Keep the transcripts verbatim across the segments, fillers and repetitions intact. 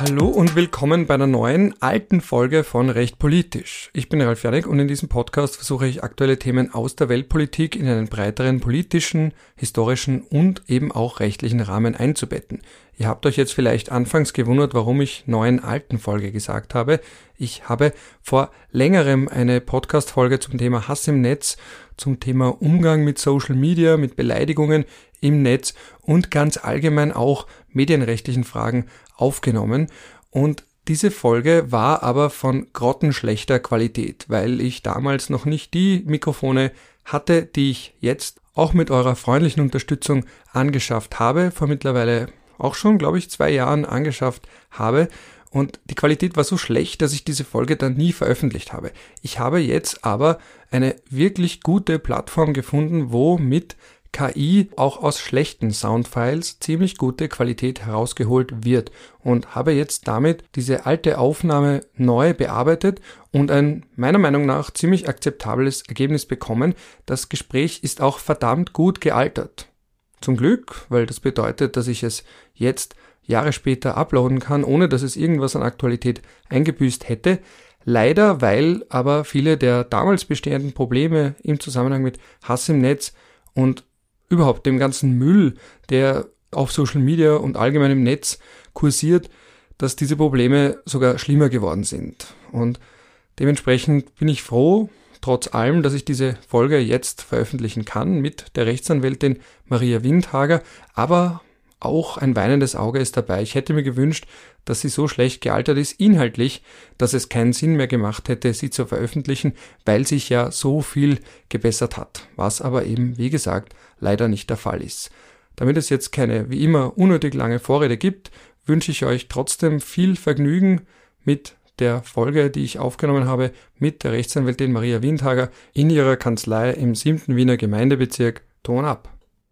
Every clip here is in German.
Hallo und willkommen bei einer neuen, alten Folge von Recht Politisch. Ich bin Ralf Janik und in diesem Podcast versuche ich aktuelle Themen aus der Weltpolitik in einen breiteren politischen, historischen und eben auch rechtlichen Rahmen einzubetten. Ihr habt euch jetzt vielleicht anfangs gewundert, warum ich neuen, alten Folge gesagt habe. Ich habe vor längerem eine Podcast-Folge zum Thema Hass im Netz, zum Thema Umgang mit Social Media, mit Beleidigungen im Netz und ganz allgemein auch medienrechtlichen Fragen aufgenommen. Und diese Folge war aber von grottenschlechter Qualität, weil ich damals noch nicht die Mikrofone hatte, die ich jetzt auch mit eurer freundlichen Unterstützung angeschafft habe, vor mittlerweile auch schon, glaube ich, zwei Jahren angeschafft habe. Und die Qualität war so schlecht, dass ich diese Folge dann nie veröffentlicht habe. Ich habe jetzt aber eine wirklich gute Plattform gefunden, wo mit K I auch aus schlechten Soundfiles ziemlich gute Qualität herausgeholt wird und habe jetzt damit diese alte Aufnahme neu bearbeitet und ein meiner Meinung nach ziemlich akzeptables Ergebnis bekommen. Das Gespräch ist auch verdammt gut gealtert. Zum Glück, weil das bedeutet, dass ich es jetzt Jahre später uploaden kann, ohne dass es irgendwas an Aktualität eingebüßt hätte. Leider, weil aber viele der damals bestehenden Probleme im Zusammenhang mit Hass im Netz und überhaupt dem ganzen Müll, der auf Social Media und allgemein im Netz kursiert, dass diese Probleme sogar schlimmer geworden sind. Und dementsprechend bin ich froh, trotz allem, dass ich diese Folge jetzt veröffentlichen kann mit der Rechtsanwältin Maria Windhager, aber auch ein weinendes Auge ist dabei. Ich hätte mir gewünscht, dass sie so schlecht gealtert ist, inhaltlich, dass es keinen Sinn mehr gemacht hätte, sie zu veröffentlichen, weil sich ja so viel gebessert hat, was aber eben, wie gesagt, leider nicht der Fall ist. Damit es jetzt keine, wie immer, unnötig lange Vorrede gibt, wünsche ich euch trotzdem viel Vergnügen mit der Folge, die ich aufgenommen habe mit der Rechtsanwältin Maria Windhager in ihrer Kanzlei im siebten Wiener Gemeindebezirk. Ton ab!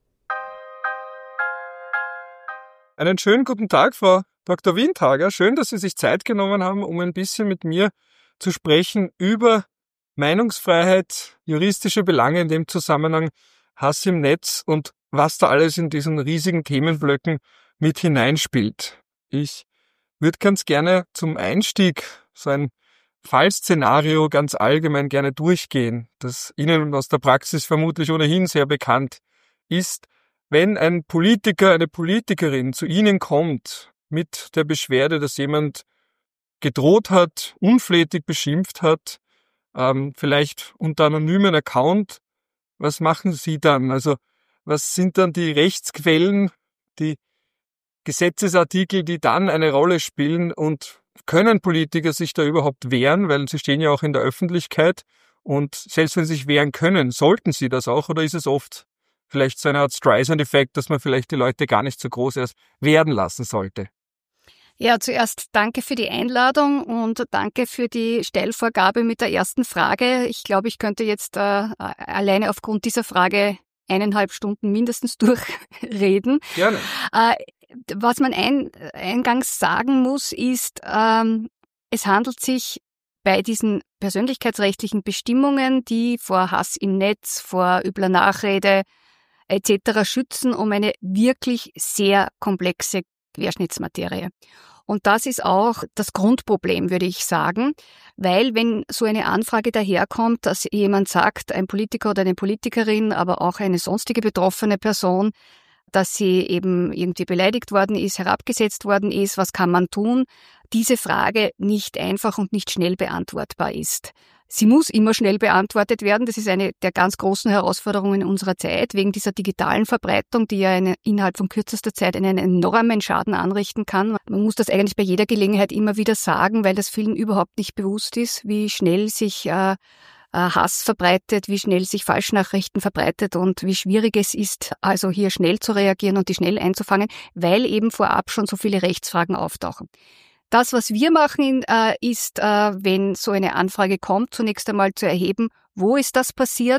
Einen schönen guten Tag, Frau Doktor Windhager. Schön, dass Sie sich Zeit genommen haben, um ein bisschen mit mir zu sprechen über Meinungsfreiheit, juristische Belange in dem Zusammenhang, Hass im Netz und was da alles in diesen riesigen Themenblöcken mit hineinspielt. Ich würde ganz gerne zum Einstieg so ein Fallszenario ganz allgemein gerne durchgehen, das Ihnen aus der Praxis vermutlich ohnehin sehr bekannt ist. Wenn ein Politiker, eine Politikerin zu Ihnen kommt mit der Beschwerde, dass jemand gedroht hat, unflätig beschimpft hat, ähm, vielleicht unter anonymen Account, was machen Sie dann? Also was sind dann die Rechtsquellen, die Gesetzesartikel, die dann eine Rolle spielen und können Politiker sich da überhaupt wehren, weil sie stehen ja auch in der Öffentlichkeit und selbst wenn sie sich wehren können, sollten sie das auch oder ist es oft vielleicht so eine Art Streisand-Effekt, dass man vielleicht die Leute gar nicht so groß erst werden lassen sollte? Ja, zuerst danke für die Einladung und danke für die Steilvorgabe mit der ersten Frage. Ich glaube, ich könnte jetzt äh, alleine aufgrund dieser Frage eineinhalb Stunden mindestens durchreden. Gerne. Äh, was man ein, eingangs sagen muss, ist, ähm, es handelt sich bei diesen persönlichkeitsrechtlichen Bestimmungen, die vor Hass im Netz, vor übler Nachrede et cetera schützen, um eine wirklich sehr komplexe Querschnittsmaterie. Und das ist auch das Grundproblem, würde ich sagen, weil wenn so eine Anfrage daherkommt, dass jemand sagt, ein Politiker oder eine Politikerin, aber auch eine sonstige betroffene Person, dass sie eben irgendwie beleidigt worden ist, herabgesetzt worden ist, was kann man tun, diese Frage nicht einfach und nicht schnell beantwortbar ist. Sie muss immer schnell beantwortet werden. Das ist eine der ganz großen Herausforderungen in unserer Zeit, wegen dieser digitalen Verbreitung, die ja eine, innerhalb von kürzester Zeit einen enormen Schaden anrichten kann. Man muss das eigentlich bei jeder Gelegenheit immer wieder sagen, weil das vielen überhaupt nicht bewusst ist, wie schnell sich äh, Hass verbreitet, wie schnell sich Falschnachrichten verbreitet und wie schwierig es ist, also hier schnell zu reagieren und die schnell einzufangen, weil eben vorab schon so viele Rechtsfragen auftauchen. Das, was wir machen, äh, ist, äh, wenn so eine Anfrage kommt, zunächst einmal zu erheben, wo ist das passiert,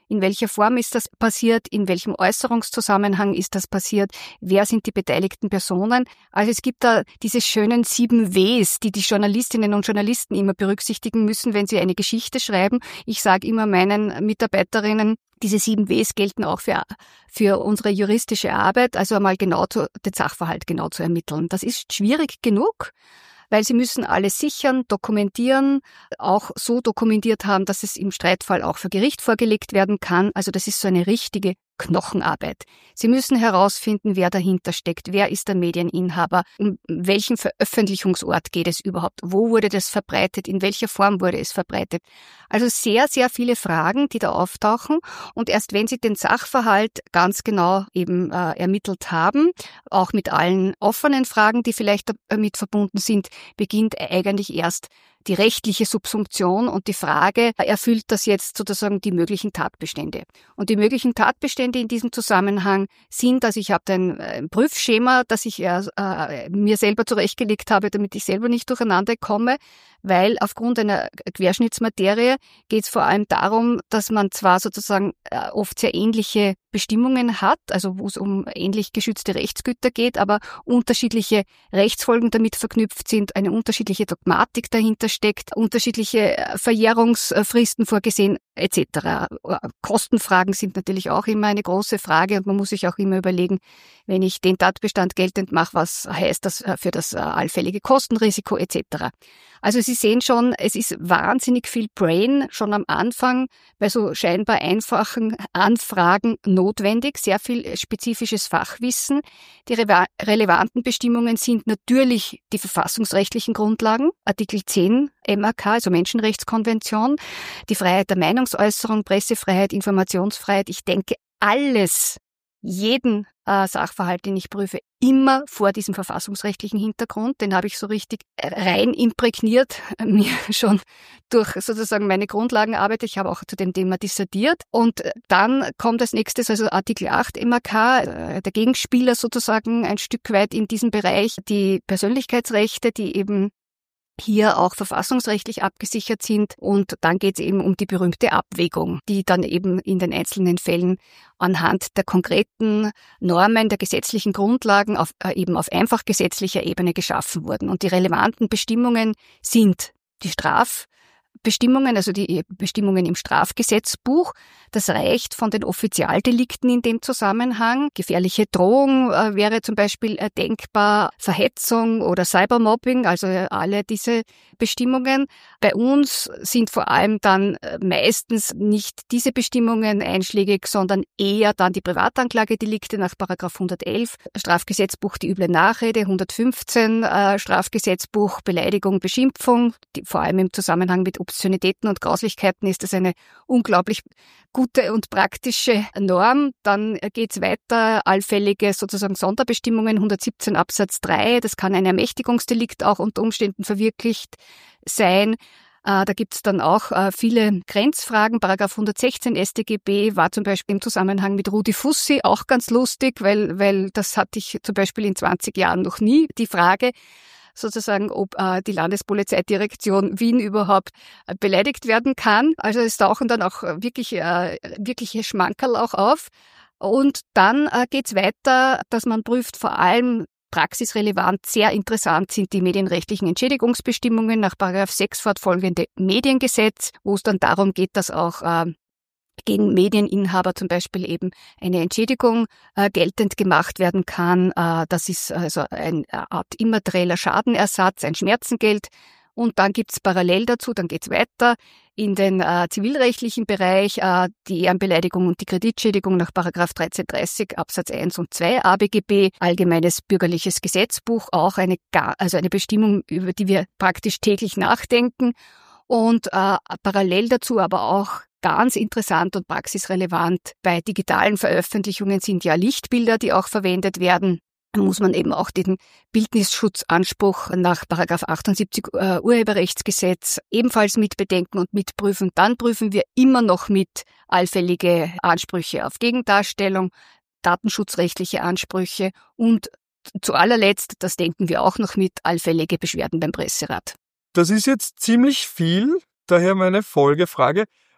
In welcher Form ist das passiert? In welchem Äußerungszusammenhang ist das passiert? Wer sind die beteiligten Personen? Also es gibt da diese schönen sieben Ws, die die Journalistinnen und Journalisten immer berücksichtigen müssen, wenn sie eine Geschichte schreiben. Ich sage immer meinen Mitarbeiterinnen, diese sieben Ws gelten auch für, für unsere juristische Arbeit, also einmal genau zu, den Sachverhalt genau zu ermitteln. Das ist schwierig genug, weil sie müssen alles sichern, dokumentieren, auch so dokumentiert haben, dass es im Streitfall auch vor Gericht vorgelegt werden kann. Also das ist so eine richtige Knochenarbeit. Sie müssen herausfinden, wer dahinter steckt, wer ist der Medieninhaber, um welchen Veröffentlichungsort geht es überhaupt, wo wurde das verbreitet, in welcher Form wurde es verbreitet. Also sehr, sehr viele Fragen, die da auftauchen, und erst wenn Sie den Sachverhalt ganz genau eben äh, ermittelt haben, auch mit allen offenen Fragen, die vielleicht damit verbunden sind, beginnt eigentlich erst die rechtliche Subsumption und die Frage, erfüllt das jetzt sozusagen die möglichen Tatbestände? Und die möglichen Tatbestände in diesem Zusammenhang sind, also ich habe ein äh, Prüfschema, das ich äh, mir selber zurechtgelegt habe, damit ich selber nicht durcheinander komme, weil aufgrund einer Querschnittsmaterie geht es vor allem darum, dass man zwar sozusagen äh, oft sehr ähnliche Bestimmungen hat, also wo es um ähnlich geschützte Rechtsgüter geht, aber unterschiedliche Rechtsfolgen damit verknüpft sind, eine unterschiedliche Dogmatik dahinter steckt, unterschiedliche Verjährungsfristen vorgesehen et cetera. Kostenfragen sind natürlich auch immer eine große Frage, und man muss sich auch immer überlegen, wenn ich den Tatbestand geltend mache, was heißt das für das allfällige Kostenrisiko et cetera. Also Sie sehen schon, es ist wahnsinnig viel Brain schon am Anfang bei so scheinbar einfachen Anfragen notwendig, sehr viel spezifisches Fachwissen. Die re- relevanten Bestimmungen sind natürlich die verfassungsrechtlichen Grundlagen, Artikel zehn M A K, also Menschenrechtskonvention, die Freiheit der Meinungsäußerung, Pressefreiheit, Informationsfreiheit. Ich denke, alles, jeden äh, Sachverhalt, den ich prüfe, immer vor diesem verfassungsrechtlichen Hintergrund. Den habe ich so richtig rein imprägniert, mir schon durch sozusagen meine Grundlagenarbeit. Ich habe auch zu dem Thema dissertiert. Und dann kommt als nächstes also Artikel acht M A K, äh, der Gegenspieler sozusagen ein Stück weit in diesem Bereich, die Persönlichkeitsrechte, die eben hier auch verfassungsrechtlich abgesichert sind. Und dann geht es eben um die berühmte Abwägung, die dann eben in den einzelnen Fällen anhand der konkreten Normen, der gesetzlichen Grundlagen auf, äh, eben auf einfach gesetzlicher Ebene geschaffen wurden. Und die relevanten Bestimmungen sind die Strafbestimmungen, also die Bestimmungen im Strafgesetzbuch. Das reicht von den Offizialdelikten in dem Zusammenhang. Gefährliche Drohung äh, wäre zum Beispiel äh, denkbar, Verhetzung oder Cybermobbing, also äh, alle diese Bestimmungen. Bei uns sind vor allem dann äh, meistens nicht diese Bestimmungen einschlägig, sondern eher dann die Privatanklagedelikte nach Paragraph hundertelf, Strafgesetzbuch die üble Nachrede, hundertfünfzehn äh, Strafgesetzbuch Beleidigung, Beschimpfung, die, vor allem im Zusammenhang mit Obszönitäten und Grauslichkeiten ist das eine unglaublich gute und praktische Norm. Dann geht's weiter, allfällige sozusagen Sonderbestimmungen, hundertsiebzehn Absatz drei, das kann ein Ermächtigungsdelikt auch unter Umständen verwirklicht sein. Da gibt's dann auch viele Grenzfragen. Paragraph hundertsechzehn S t G B war zum Beispiel im Zusammenhang mit Rudi Fussi auch ganz lustig, weil, weil das hatte ich zum Beispiel in zwanzig Jahren noch nie. Die Frage, sozusagen, ob äh, die Landespolizeidirektion Wien überhaupt äh, beleidigt werden kann. Also es tauchen dann auch wirklich äh, wirkliche Schmankerl auch auf. Und dann äh, geht's weiter, dass man prüft vor allem praxisrelevant, sehr interessant sind die medienrechtlichen Entschädigungsbestimmungen nach Paragraph sechs fortfolgende Mediengesetz, wo es dann darum geht, dass auch äh, gegen Medieninhaber zum Beispiel eben eine Entschädigung äh, geltend gemacht werden kann. Äh, das ist also eine Art immaterieller Schadenersatz, ein Schmerzengeld. Und dann gibt's parallel dazu, dann geht's weiter in den äh, zivilrechtlichen Bereich, äh, die Ehrenbeleidigung und die Kreditschädigung nach Paragraph dreihundertdreißig Absatz eins und zwei A B G B, Allgemeines Bürgerliches Gesetzbuch, auch eine, also eine Bestimmung, über die wir praktisch täglich nachdenken. Und äh, parallel dazu aber auch ganz interessant und praxisrelevant bei digitalen Veröffentlichungen sind ja Lichtbilder, die auch verwendet werden. Da muss man eben auch den Bildnisschutzanspruch nach Paragraph achtundsiebzig äh, Urheberrechtsgesetz ebenfalls mitbedenken und mitprüfen. Dann prüfen wir immer noch mit allfällige Ansprüche auf Gegendarstellung, datenschutzrechtliche Ansprüche und zu allerletzt, das denken wir auch noch mit, allfällige Beschwerden beim Presserat. Das ist jetzt ziemlich viel, daher meine Folgefrage.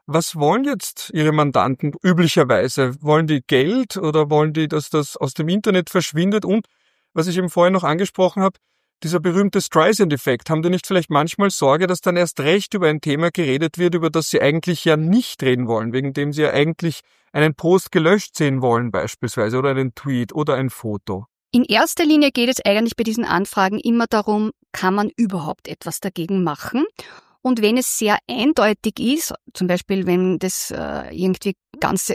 Was wollen jetzt Ihre Mandanten üblicherweise? Wollen die Geld oder wollen die, dass das aus dem Internet verschwindet? Und, was ich eben vorhin noch angesprochen habe, dieser berühmte Streisand-Effekt. Haben die nicht vielleicht manchmal Sorge, dass dann erst recht über ein Thema geredet wird, über das sie eigentlich ja nicht reden wollen, wegen dem sie ja eigentlich einen Post gelöscht sehen wollen beispielsweise oder einen Tweet oder ein Foto? In erster Linie geht es eigentlich bei diesen Anfragen immer darum, kann man überhaupt etwas dagegen machen? Und wenn es sehr eindeutig ist, zum Beispiel wenn das äh, irgendwie ganz äh,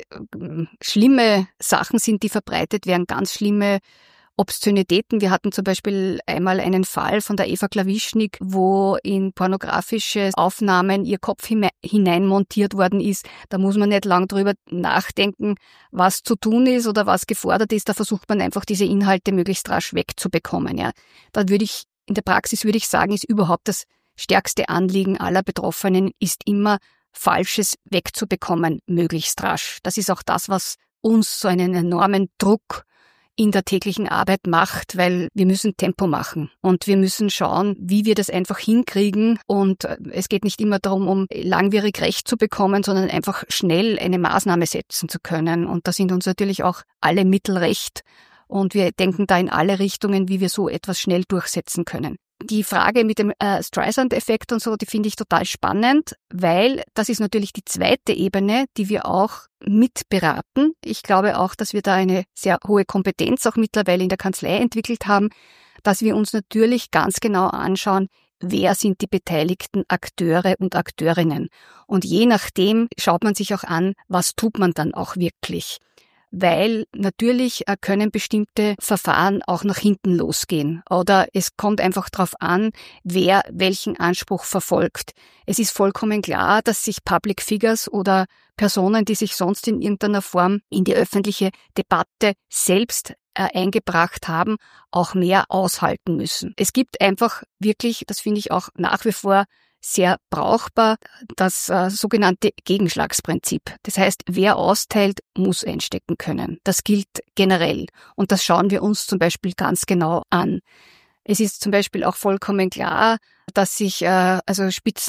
schlimme Sachen sind, die verbreitet werden, ganz schlimme Obszönitäten. Wir hatten zum Beispiel einmal einen Fall von der Eva Klawischnik, wo in pornografische Aufnahmen ihr Kopf hineinmontiert worden ist. Da muss man nicht lang drüber nachdenken, was zu tun ist oder was gefordert ist. Da versucht man einfach, diese Inhalte möglichst rasch wegzubekommen. Ja. Da würde ich, in der Praxis würde ich sagen, ist überhaupt das stärkste Anliegen aller Betroffenen ist immer, Falsches wegzubekommen, möglichst rasch. Das ist auch das, was uns so einen enormen Druck in der täglichen Arbeit macht, weil wir müssen Tempo machen und wir müssen schauen, wie wir das einfach hinkriegen. Und es geht nicht immer darum, um langwierig Recht zu bekommen, sondern einfach schnell eine Maßnahme setzen zu können. Und da sind uns natürlich auch alle Mittel recht. Und wir denken da in alle Richtungen, wie wir so etwas schnell durchsetzen können. Die Frage mit dem äh, Streisand-Effekt und so, die finde ich total spannend, weil das ist natürlich die zweite Ebene, die wir auch mitberaten. Ich glaube auch, dass wir da eine sehr hohe Kompetenz auch mittlerweile in der Kanzlei entwickelt haben, dass wir uns natürlich ganz genau anschauen, wer sind die beteiligten Akteure und Akteurinnen. Und je nachdem schaut man sich auch an, was tut man dann auch wirklich. Weil natürlich können bestimmte Verfahren auch nach hinten losgehen. Oder es kommt einfach darauf an, wer welchen Anspruch verfolgt. Es ist vollkommen klar, dass sich Public Figures oder Personen, die sich sonst in irgendeiner Form in die öffentliche Debatte selbst äh, eingebracht haben, auch mehr aushalten müssen. Es gibt einfach wirklich, das finde ich auch nach wie vor sehr brauchbar, das äh, sogenannte Gegenschlagsprinzip. Das heißt, wer austeilt, muss einstecken können. Das gilt generell. Und das schauen wir uns zum Beispiel ganz genau an. Es ist zum Beispiel auch vollkommen klar, dass sich äh, also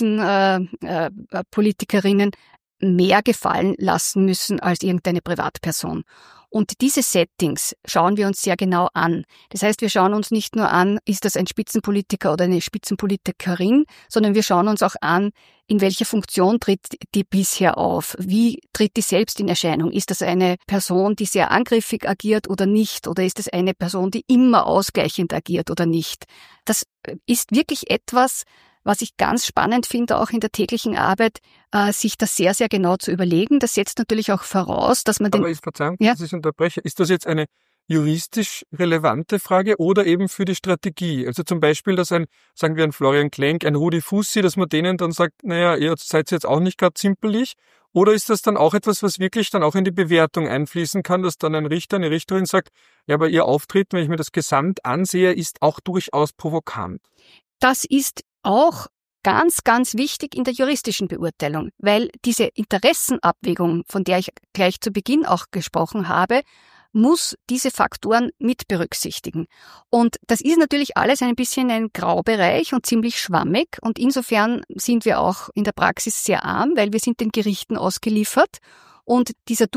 Spitzenpolitikerinnen äh, äh, mehr gefallen lassen müssen als irgendeine Privatperson. Und diese Settings schauen wir uns sehr genau an. Das heißt, wir schauen uns nicht nur an, ist das ein Spitzenpolitiker oder eine Spitzenpolitikerin, sondern wir schauen uns auch an, in welcher Funktion tritt die bisher auf? Wie tritt die selbst in Erscheinung? Ist das eine Person, die sehr angriffig agiert oder nicht? Oder ist es eine Person, die immer ausgleichend agiert oder nicht? Das ist wirklich etwas, was ich ganz spannend finde, auch in der täglichen Arbeit, äh, sich das sehr, sehr genau zu überlegen. Das setzt natürlich auch voraus, dass man den... Aber ist, Verzeihung, ja? dass ich unterbreche, ist das jetzt eine juristisch relevante Frage oder eben für die Strategie? Also zum Beispiel, dass ein, sagen wir ein Florian Klenk, ein Rudi Fussi, dass man denen dann sagt, naja, ihr seid jetzt auch nicht gerade zimperlich. Oder ist das dann auch etwas, was wirklich dann auch in die Bewertung einfließen kann, dass dann ein Richter, eine Richterin sagt, ja, aber ihr Auftreten, wenn ich mir das gesamt ansehe, ist auch durchaus provokant? Das ist auch ganz, ganz wichtig in der juristischen Beurteilung, weil diese Interessenabwägung, von der ich gleich zu Beginn auch gesprochen habe, muss diese Faktoren mit berücksichtigen. Und das ist natürlich alles ein bisschen ein Graubereich und ziemlich schwammig. Und insofern sind wir auch in der Praxis sehr arm, weil wir sind den Gerichten ausgeliefert und dieser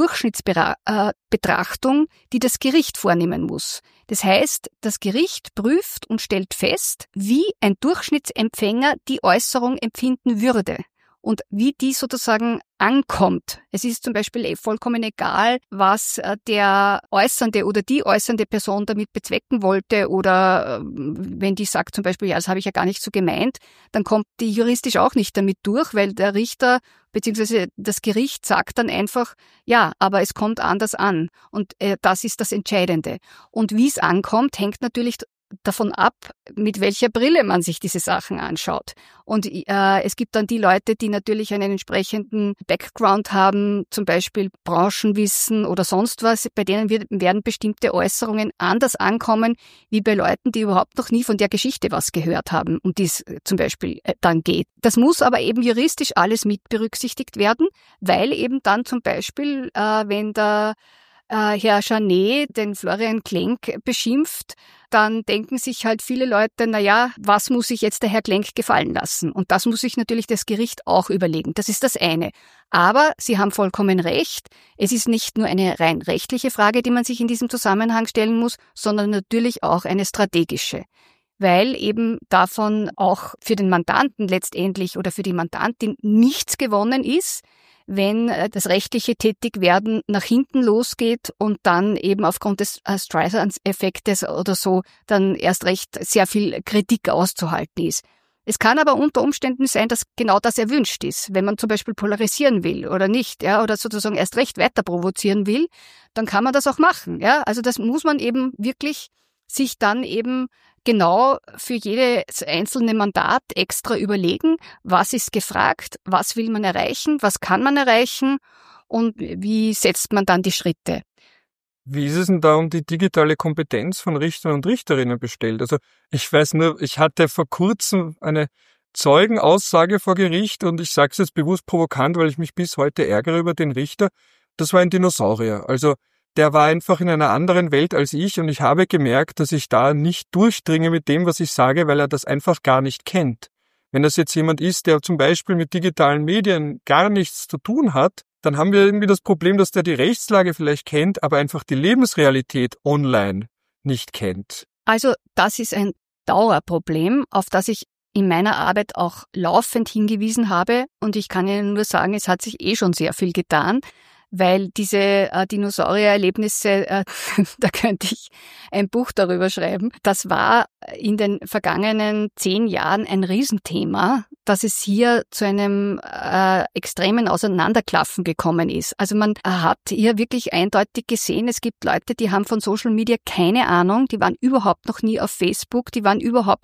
Durchschnittsbetrachtung, die das Gericht vornehmen muss. Das heißt, das Gericht prüft und stellt fest, wie ein Durchschnittsempfänger die Äußerung empfinden würde und wie die sozusagen ankommt. Es ist zum Beispiel vollkommen egal, was der äußernde oder die äußernde Person damit bezwecken wollte oder wenn die sagt zum Beispiel, ja, das habe ich ja gar nicht so gemeint, dann kommt die juristisch auch nicht damit durch, weil der Richter bzw. das Gericht sagt dann einfach, ja, aber es kommt anders an und äh, das ist das Entscheidende. Und wie es ankommt, hängt natürlich davon ab, mit welcher Brille man sich diese Sachen anschaut. Und äh, es gibt dann die Leute, die natürlich einen entsprechenden Background haben, zum Beispiel Branchenwissen oder sonst was, bei denen wird, werden bestimmte Äußerungen anders ankommen, wie bei Leuten, die überhaupt noch nie von der Geschichte was gehört haben, um die es zum Beispiel äh, dann geht. Das muss aber eben juristisch alles mit berücksichtigt werden, weil eben dann zum Beispiel, äh, wenn der äh, Herr Janet den Florian Klenk beschimpft, dann denken sich halt viele Leute, na ja, was muss sich jetzt der Herr Klenk gefallen lassen? Und das muss sich natürlich das Gericht auch überlegen. Das ist das eine. Aber Sie haben vollkommen recht. Es ist nicht nur eine rein rechtliche Frage, die man sich in diesem Zusammenhang stellen muss, sondern natürlich auch eine strategische. Weil eben davon auch für den Mandanten letztendlich oder für die Mandantin nichts gewonnen ist, wenn das rechtliche Tätigwerden nach hinten losgeht und dann eben aufgrund des Streisand-Effektes oder so dann erst recht sehr viel Kritik auszuhalten ist. Es kann aber unter Umständen sein, dass genau das erwünscht ist. Wenn man zum Beispiel polarisieren will oder nicht, ja, oder sozusagen erst recht weiter provozieren will, dann kann man das auch machen, ja. Also das muss man eben wirklich sich dann eben genau für jedes einzelne Mandat extra überlegen, was ist gefragt, was will man erreichen, was kann man erreichen und wie setzt man dann die Schritte. Wie ist es denn da um die digitale Kompetenz von Richtern und Richterinnen bestellt? Also ich weiß nur, ich hatte vor kurzem eine Zeugenaussage vor Gericht und ich sage es jetzt bewusst provokant, weil ich mich bis heute ärgere über den Richter. Das war ein Dinosaurier. Also der war einfach in einer anderen Welt als ich und ich habe gemerkt, dass ich da nicht durchdringe mit dem, was ich sage, weil er das einfach gar nicht kennt. Wenn das jetzt jemand ist, der zum Beispiel mit digitalen Medien gar nichts zu tun hat, dann haben wir irgendwie das Problem, dass der die Rechtslage vielleicht kennt, aber einfach die Lebensrealität online nicht kennt. Also das ist ein Dauerproblem, auf das ich in meiner Arbeit auch laufend hingewiesen habe und ich kann Ihnen nur sagen, es hat sich eh schon sehr viel getan. Weil diese äh, Dinosaurier-Erlebnisse, äh, da könnte ich ein Buch darüber schreiben. Das war in den vergangenen zehn Jahren ein Riesenthema, dass es hier zu einem äh, extremen Auseinanderklaffen gekommen ist. Also man hat hier wirklich eindeutig gesehen, es gibt Leute, die haben von Social Media keine Ahnung, die waren überhaupt noch nie auf Facebook, die waren überhaupt,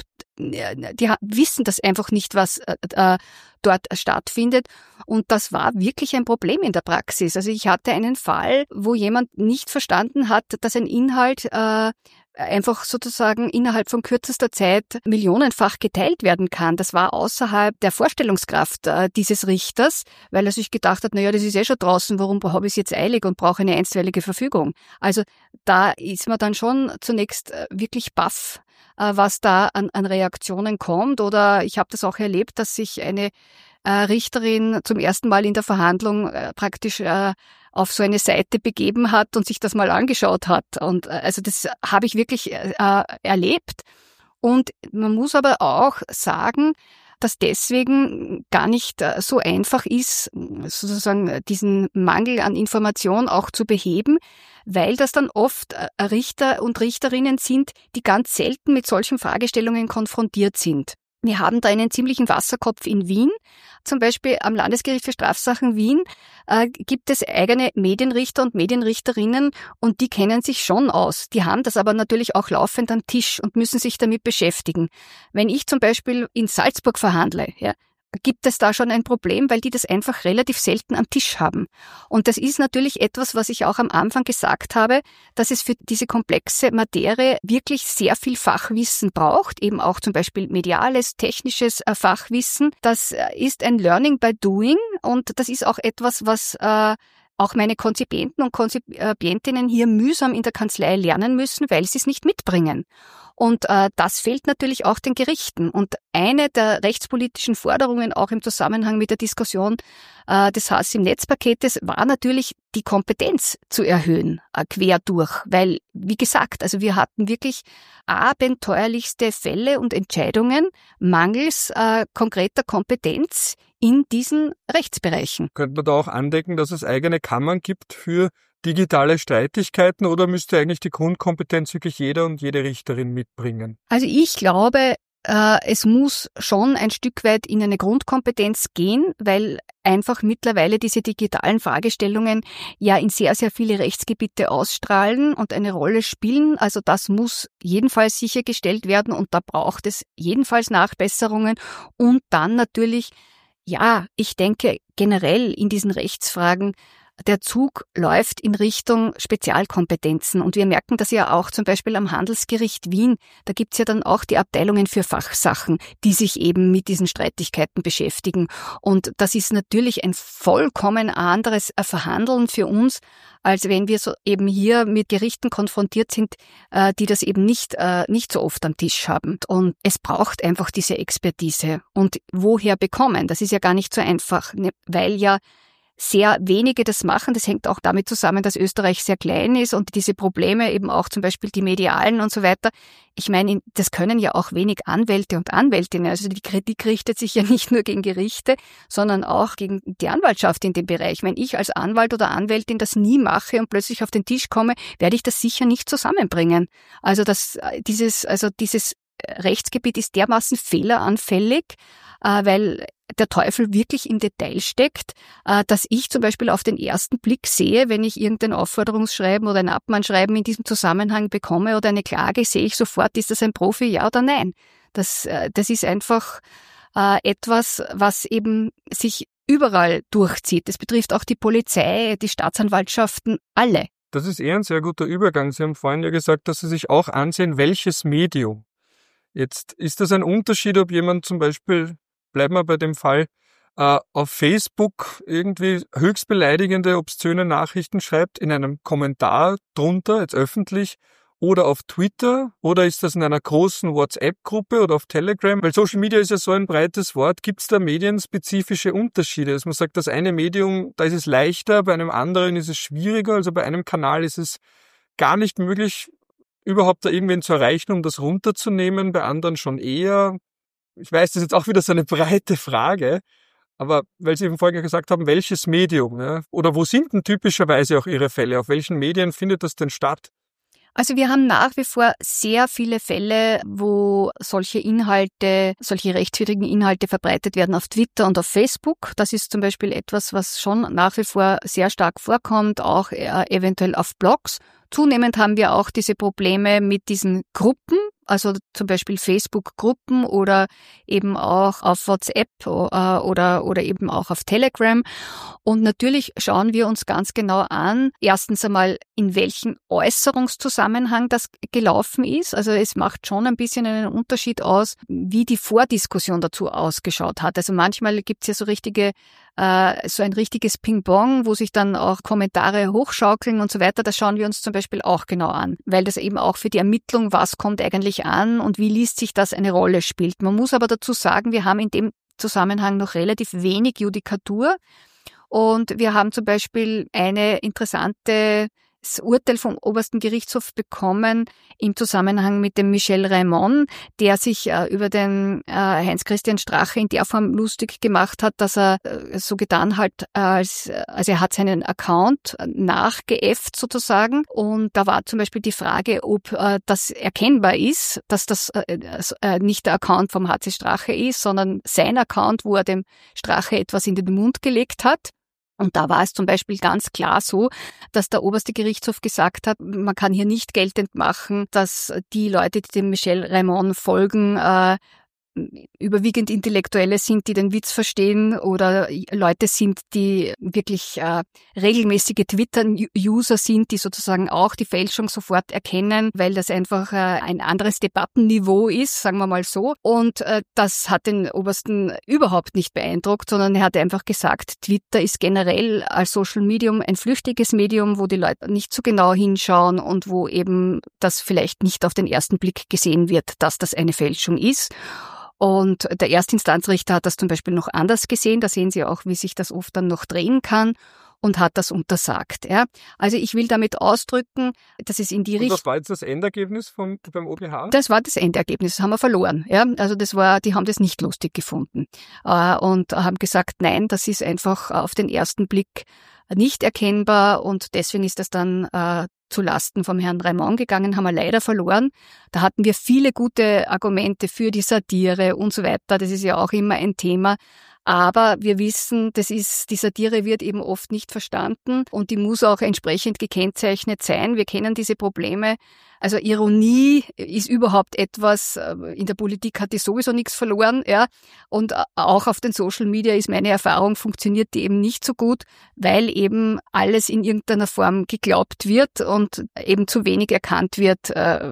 die wissen das einfach nicht, was äh, dort stattfindet. Und das war wirklich ein Problem in der Praxis. Also ich hatte einen Fall, wo jemand nicht verstanden hat, dass ein Inhalt äh, einfach sozusagen innerhalb von kürzester Zeit millionenfach geteilt werden kann. Das war außerhalb der Vorstellungskraft äh, dieses Richters, weil er sich gedacht hat, na ja, das ist eh schon draußen, warum habe ich es jetzt eilig und brauche eine einstweilige Verfügung? Also da ist man dann schon zunächst äh, wirklich baff, äh, was da an, an Reaktionen kommt. Oder ich habe das auch erlebt, dass sich eine äh, Richterin zum ersten Mal in der Verhandlung äh, praktisch äh, auf so eine Seite begeben hat und sich das mal angeschaut hat. Und äh, also das habe ich wirklich äh, erlebt. Und man muss aber auch sagen, dass deswegen gar nicht äh, so einfach ist, sozusagen diesen Mangel an Information auch zu beheben, weil das dann oft äh, Richter und Richterinnen sind, die ganz selten mit solchen Fragestellungen konfrontiert sind. Wir haben da einen ziemlichen Wasserkopf in Wien. Zum Beispiel am Landesgericht für Strafsachen Wien äh, gibt es eigene Medienrichter und Medienrichterinnen und die kennen sich schon aus. Die haben das aber natürlich auch laufend am Tisch und müssen sich damit beschäftigen. Wenn ich zum Beispiel in Salzburg verhandle, ja, gibt es da schon ein Problem, weil die das einfach relativ selten am Tisch haben. Und das ist natürlich etwas, was ich auch am Anfang gesagt habe, dass es für diese komplexe Materie wirklich sehr viel Fachwissen braucht, eben auch zum Beispiel mediales, technisches Fachwissen. Das ist ein Learning by Doing und das ist auch etwas, was äh, auch meine Konzipienten und Konzipientinnen hier mühsam in der Kanzlei lernen müssen, weil sie es nicht mitbringen. Und äh, das fehlt natürlich auch den Gerichten. Und eine der rechtspolitischen Forderungen auch im Zusammenhang mit der Diskussion äh, des H S im Netz-Paketes war natürlich, die Kompetenz zu erhöhen, äh, quer durch. Weil, wie gesagt, also wir hatten wirklich abenteuerlichste Fälle und Entscheidungen mangels äh, konkreter Kompetenz in diesen Rechtsbereichen. Könnte man da auch andecken, dass es eigene Kammern gibt für digitale Streitigkeiten oder müsste eigentlich die Grundkompetenz wirklich jeder und jede Richterin mitbringen? Also ich glaube, äh, es muss schon ein Stück weit in eine Grundkompetenz gehen, weil einfach mittlerweile diese digitalen Fragestellungen ja in sehr, sehr viele Rechtsgebiete ausstrahlen und eine Rolle spielen. Also das muss jedenfalls sichergestellt werden und da braucht es jedenfalls Nachbesserungen und dann natürlich, ja, ich denke generell in diesen Rechtsfragen der Zug läuft in Richtung Spezialkompetenzen. Und wir merken das ja auch zum Beispiel am Handelsgericht Wien. Da gibt's ja dann auch die Abteilungen für Fachsachen, die sich eben mit diesen Streitigkeiten beschäftigen. Und das ist natürlich ein vollkommen anderes Verhandeln für uns, als wenn wir so eben hier mit Gerichten konfrontiert sind, äh, die das eben nicht äh, nicht so oft am Tisch haben. Und es braucht einfach diese Expertise. Und woher bekommen? Das ist ja gar nicht so einfach, ne? Weil ja sehr wenige das machen. Das hängt auch damit zusammen, dass Österreich sehr klein ist und diese Probleme eben auch zum Beispiel die medialen und so weiter. Ich meine, das können ja auch wenig Anwälte und Anwältinnen. Also die Kritik richtet sich ja nicht nur gegen Gerichte, sondern auch gegen die Anwaltschaft in dem Bereich. Wenn ich als Anwalt oder Anwältin das nie mache und plötzlich auf den Tisch komme, werde ich das sicher nicht zusammenbringen. Also das, dieses, also dieses Rechtsgebiet ist dermaßen fehleranfällig, äh, weil der Teufel wirklich im Detail steckt, äh, dass ich zum Beispiel auf den ersten Blick sehe, wenn ich irgendein Aufforderungsschreiben oder ein Abmahnschreiben in diesem Zusammenhang bekomme oder eine Klage, sehe ich sofort, ist das ein Profi, ja oder nein. Das, äh, das ist einfach äh, etwas, was eben sich überall durchzieht. Das betrifft auch die Polizei, die Staatsanwaltschaften, alle. Das ist eher ein sehr guter Übergang. Sie haben vorhin ja gesagt, dass Sie sich auch ansehen, welches Medium. Jetzt ist das ein Unterschied, ob jemand zum Beispiel, bleiben wir bei dem Fall, äh, auf Facebook irgendwie höchst beleidigende, obszöne Nachrichten schreibt, in einem Kommentar drunter, jetzt öffentlich, oder auf Twitter, oder ist das in einer großen WhatsApp-Gruppe oder auf Telegram? Weil Social Media ist ja so ein breites Wort. Gibt es da medienspezifische Unterschiede? Dass man sagt, das eine Medium, da ist es leichter, bei einem anderen ist es schwieriger, also bei einem Kanal ist es gar nicht möglich, überhaupt da irgendwen zu erreichen, um das runterzunehmen, bei anderen schon eher. Ich weiß, das ist jetzt auch wieder so eine breite Frage, aber weil Sie eben vorhin gesagt haben, welches Medium, ja? Oder wo sind denn typischerweise auch Ihre Fälle? Auf welchen Medien findet das denn statt? Also wir haben nach wie vor sehr viele Fälle, wo solche Inhalte, solche rechtswidrigen Inhalte verbreitet werden auf Twitter und auf Facebook. Das ist zum Beispiel etwas, was schon nach wie vor sehr stark vorkommt, auch äh, eventuell auf Blogs. Zunehmend haben wir auch diese Probleme mit diesen Gruppen, also zum Beispiel Facebook-Gruppen oder eben auch auf WhatsApp oder, oder, oder eben auch auf Telegram. Und natürlich schauen wir uns ganz genau an, erstens einmal, in welchem Äußerungszusammenhang das gelaufen ist. Also es macht schon ein bisschen einen Unterschied aus, wie die Vordiskussion dazu ausgeschaut hat. Also manchmal gibt es ja so richtige, äh, so ein richtiges Ping-Pong, wo sich dann auch Kommentare hochschaukeln und so weiter. Das schauen wir uns zum Beispiel auch genau an, weil das eben auch für die Ermittlung, was kommt eigentlich an und wie liest sich das, eine Rolle spielt. Man muss aber dazu sagen, wir haben in dem Zusammenhang noch relativ wenig Judikatur und wir haben zum Beispiel eine interessante das Urteil vom obersten Gerichtshof bekommen im Zusammenhang mit dem Michel Raymond, der sich äh, über den äh, Heinz-Christian Strache in der Form lustig gemacht hat, dass er äh, so getan hat, äh, als, also er hat seinen Account nachgeäfft sozusagen und da war zum Beispiel die Frage, ob äh, das erkennbar ist, dass das äh, äh, nicht der Account vom H C Strache ist, sondern sein Account, wo er dem Strache etwas in den Mund gelegt hat. Und da war es zum Beispiel ganz klar so, dass der oberste Gerichtshof gesagt hat, man kann hier nicht geltend machen, dass die Leute, die dem Michel Raymond folgen, äh, überwiegend Intellektuelle sind, die den Witz verstehen oder Leute sind, die wirklich äh, regelmäßige Twitter-User sind, die sozusagen auch die Fälschung sofort erkennen, weil das einfach äh, ein anderes Debattenniveau ist, sagen wir mal so. Und äh, das hat den Obersten überhaupt nicht beeindruckt, sondern er hat einfach gesagt, Twitter ist generell als Social Medium ein flüchtiges Medium, wo die Leute nicht so genau hinschauen und wo eben das vielleicht nicht auf den ersten Blick gesehen wird, dass das eine Fälschung ist. Und der Erstinstanzrichter hat das zum Beispiel noch anders gesehen. Da sehen Sie auch, wie sich das oft dann noch drehen kann und hat das untersagt. Ja. Also ich will damit ausdrücken, dass es in die Richtung... Und was war jetzt das Endergebnis vom, beim O G H? Das war das Endergebnis, das haben wir verloren. Ja. Also das war, die haben das nicht lustig gefunden äh, und haben gesagt, nein, das ist einfach auf den ersten Blick nicht erkennbar und deswegen ist das dann äh, zu Lasten vom Herrn Raymond gegangen, haben wir leider verloren. Da hatten wir viele gute Argumente für die Satire und so weiter. Das ist ja auch immer ein Thema. Aber wir wissen, das ist, die Satire wird eben oft nicht verstanden und die muss auch entsprechend gekennzeichnet sein. Wir kennen diese Probleme Also Ironie ist überhaupt etwas, in der Politik hat die sowieso nichts verloren, ja. Und auch auf den Social Media ist meine Erfahrung, funktioniert die eben nicht so gut, weil eben alles in irgendeiner Form geglaubt wird und eben zu wenig erkannt wird,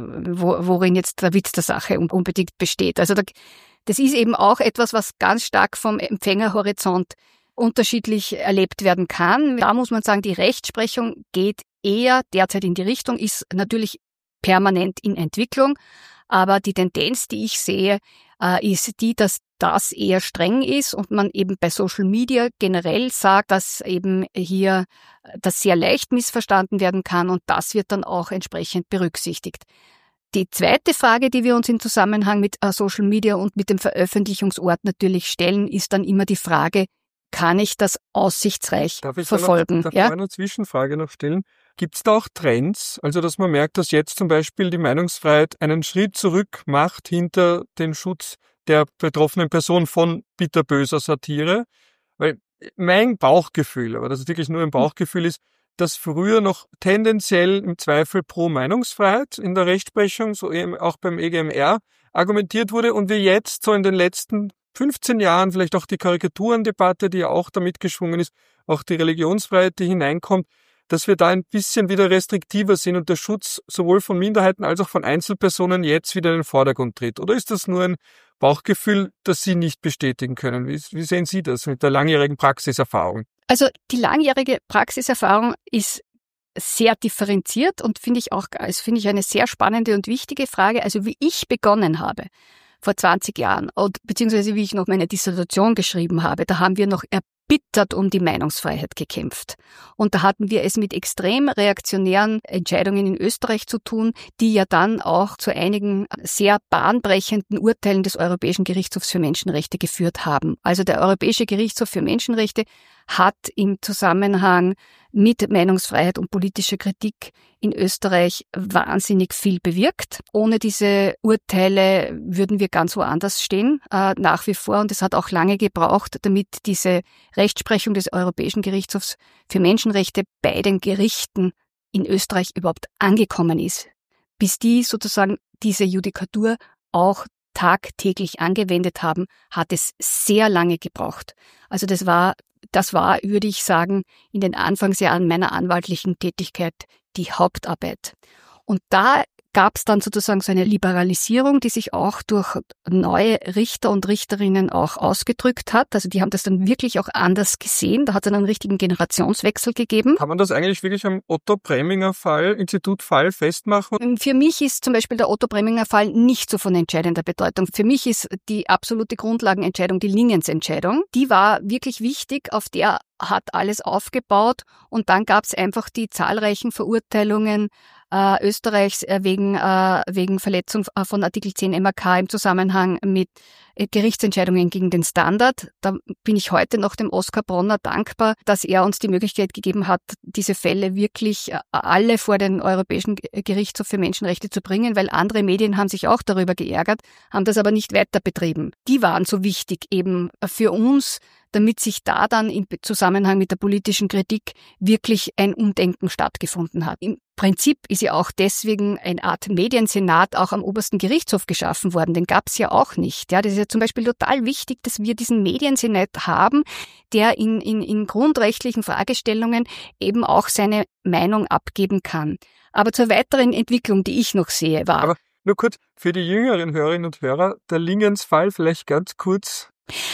worin jetzt der Witz der Sache unbedingt besteht. Also das ist eben auch etwas, was ganz stark vom Empfängerhorizont unterschiedlich erlebt werden kann. Da muss man sagen, die Rechtsprechung geht eher derzeit in die Richtung, ist natürlich permanent in Entwicklung, aber die Tendenz, die ich sehe, ist die, dass das eher streng ist und man eben bei Social Media generell sagt, dass eben hier das sehr leicht missverstanden werden kann und das wird dann auch entsprechend berücksichtigt. Die zweite Frage, die wir uns im Zusammenhang mit Social Media und mit dem Veröffentlichungsort natürlich stellen, ist dann immer die Frage, kann ich das aussichtsreich darf ich verfolgen? Noch, darf ja? ich eine Zwischenfrage noch stellen? Gibt es da auch Trends? Also, dass man merkt, dass jetzt zum Beispiel die Meinungsfreiheit einen Schritt zurück macht hinter den Schutz der betroffenen Person von bitterböser Satire? Weil mein Bauchgefühl, aber das ist wirklich nur ein Bauchgefühl ist, dass früher noch tendenziell im Zweifel pro Meinungsfreiheit in der Rechtsprechung, so eben auch beim E G M R, argumentiert wurde und wir jetzt so in den letzten fünfzehn Jahren, vielleicht auch die Karikaturendebatte, die ja auch damit geschwungen ist, auch die Religionsfreiheit, die hineinkommt, dass wir da ein bisschen wieder restriktiver sind und der Schutz sowohl von Minderheiten als auch von Einzelpersonen jetzt wieder in den Vordergrund tritt. Oder ist das nur ein Bauchgefühl, das Sie nicht bestätigen können? Wie, wie sehen Sie das mit der langjährigen Praxiserfahrung? Also die langjährige Praxiserfahrung ist sehr differenziert und finde ich auch, also finde ich eine sehr spannende und wichtige Frage. Also wie ich begonnen habe, vor zwanzig Jahren, und, beziehungsweise wie ich noch meine Dissertation geschrieben habe, da haben wir noch erbittert um die Meinungsfreiheit gekämpft. Und da hatten wir es mit extrem reaktionären Entscheidungen in Österreich zu tun, die ja dann auch zu einigen sehr bahnbrechenden Urteilen des Europäischen Gerichtshofs für Menschenrechte geführt haben. Also der Europäische Gerichtshof für Menschenrechte hat im Zusammenhang mit Meinungsfreiheit und politischer Kritik in Österreich wahnsinnig viel bewirkt. Ohne diese Urteile würden wir ganz woanders stehen, äh, nach wie vor. Und es hat auch lange gebraucht, damit diese Rechtsprechung des Europäischen Gerichtshofs für Menschenrechte bei den Gerichten in Österreich überhaupt angekommen ist. Bis die sozusagen diese Judikatur auch tagtäglich angewendet haben, hat es sehr lange gebraucht. Also das war Das war, würde ich sagen, in den Anfangsjahren meiner anwaltlichen Tätigkeit die Hauptarbeit. Und da gab es dann sozusagen so eine Liberalisierung, die sich auch durch neue Richter und Richterinnen auch ausgedrückt hat. Also die haben das dann wirklich auch anders gesehen. Da hat es einen richtigen Generationswechsel gegeben. Kann man das eigentlich wirklich am Otto-Breminger-Fall, Institut-Fall festmachen? Für mich ist zum Beispiel der Otto-Breminger-Fall nicht so von entscheidender Bedeutung. Für mich ist die absolute Grundlagenentscheidung die Lingens-Entscheidung. Die war wirklich wichtig, auf der hat alles aufgebaut und dann gab es einfach die zahlreichen Verurteilungen äh, Österreichs äh, wegen, äh, wegen Verletzung von Artikel zehn M A K im Zusammenhang mit äh, Gerichtsentscheidungen gegen den Standard. Da bin ich heute noch dem Oskar Bronner dankbar, dass er uns die Möglichkeit gegeben hat, diese Fälle wirklich äh, alle vor den Europäischen Gerichtshof für Menschenrechte zu bringen, weil andere Medien haben sich auch darüber geärgert, haben das aber nicht weiter betrieben. Die waren so wichtig eben für uns, damit sich da dann im Zusammenhang mit der politischen Kritik wirklich ein Umdenken stattgefunden hat. Im Prinzip ist ja auch deswegen eine Art Mediensenat auch am obersten Gerichtshof geschaffen worden. Den gab es ja auch nicht. Ja, das ist ja zum Beispiel total wichtig, dass wir diesen Mediensenat haben, der in, in, in grundrechtlichen Fragestellungen eben auch seine Meinung abgeben kann. Aber zur weiteren Entwicklung, die ich noch sehe, war... Aber nur kurz, für die jüngeren Hörerinnen und Hörer, der Lingens-Fall vielleicht ganz kurz...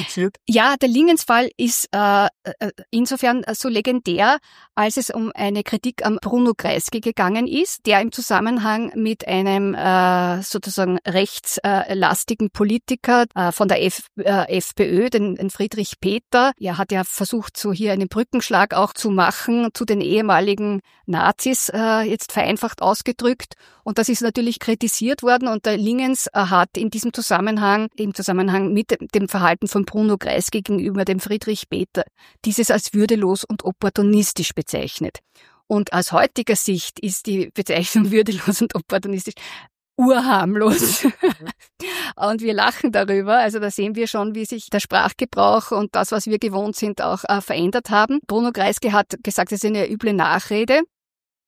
Ja, der Lingens-Fall ist äh, insofern so legendär, als es um eine Kritik am Bruno Kreisky gegangen ist, der im Zusammenhang mit einem äh, sozusagen rechtslastigen Politiker äh, von der F, äh, FPÖ, den, den Friedrich Peter, er hat ja versucht, so hier einen Brückenschlag auch zu machen zu den ehemaligen Nazis, äh, jetzt vereinfacht ausgedrückt. Und das ist natürlich kritisiert worden und der Lingens äh, hat in diesem Zusammenhang, im Zusammenhang mit dem Verhalten von Bruno Kreisky gegenüber dem Friedrich Peter, dieses als würdelos und opportunistisch bezeichnet. Und aus heutiger Sicht ist die Bezeichnung würdelos und opportunistisch urharmlos. Und wir lachen darüber. Also da sehen wir schon, wie sich der Sprachgebrauch und das, was wir gewohnt sind, auch äh, verändert haben. Bruno Kreisky hat gesagt, es ist eine üble Nachrede.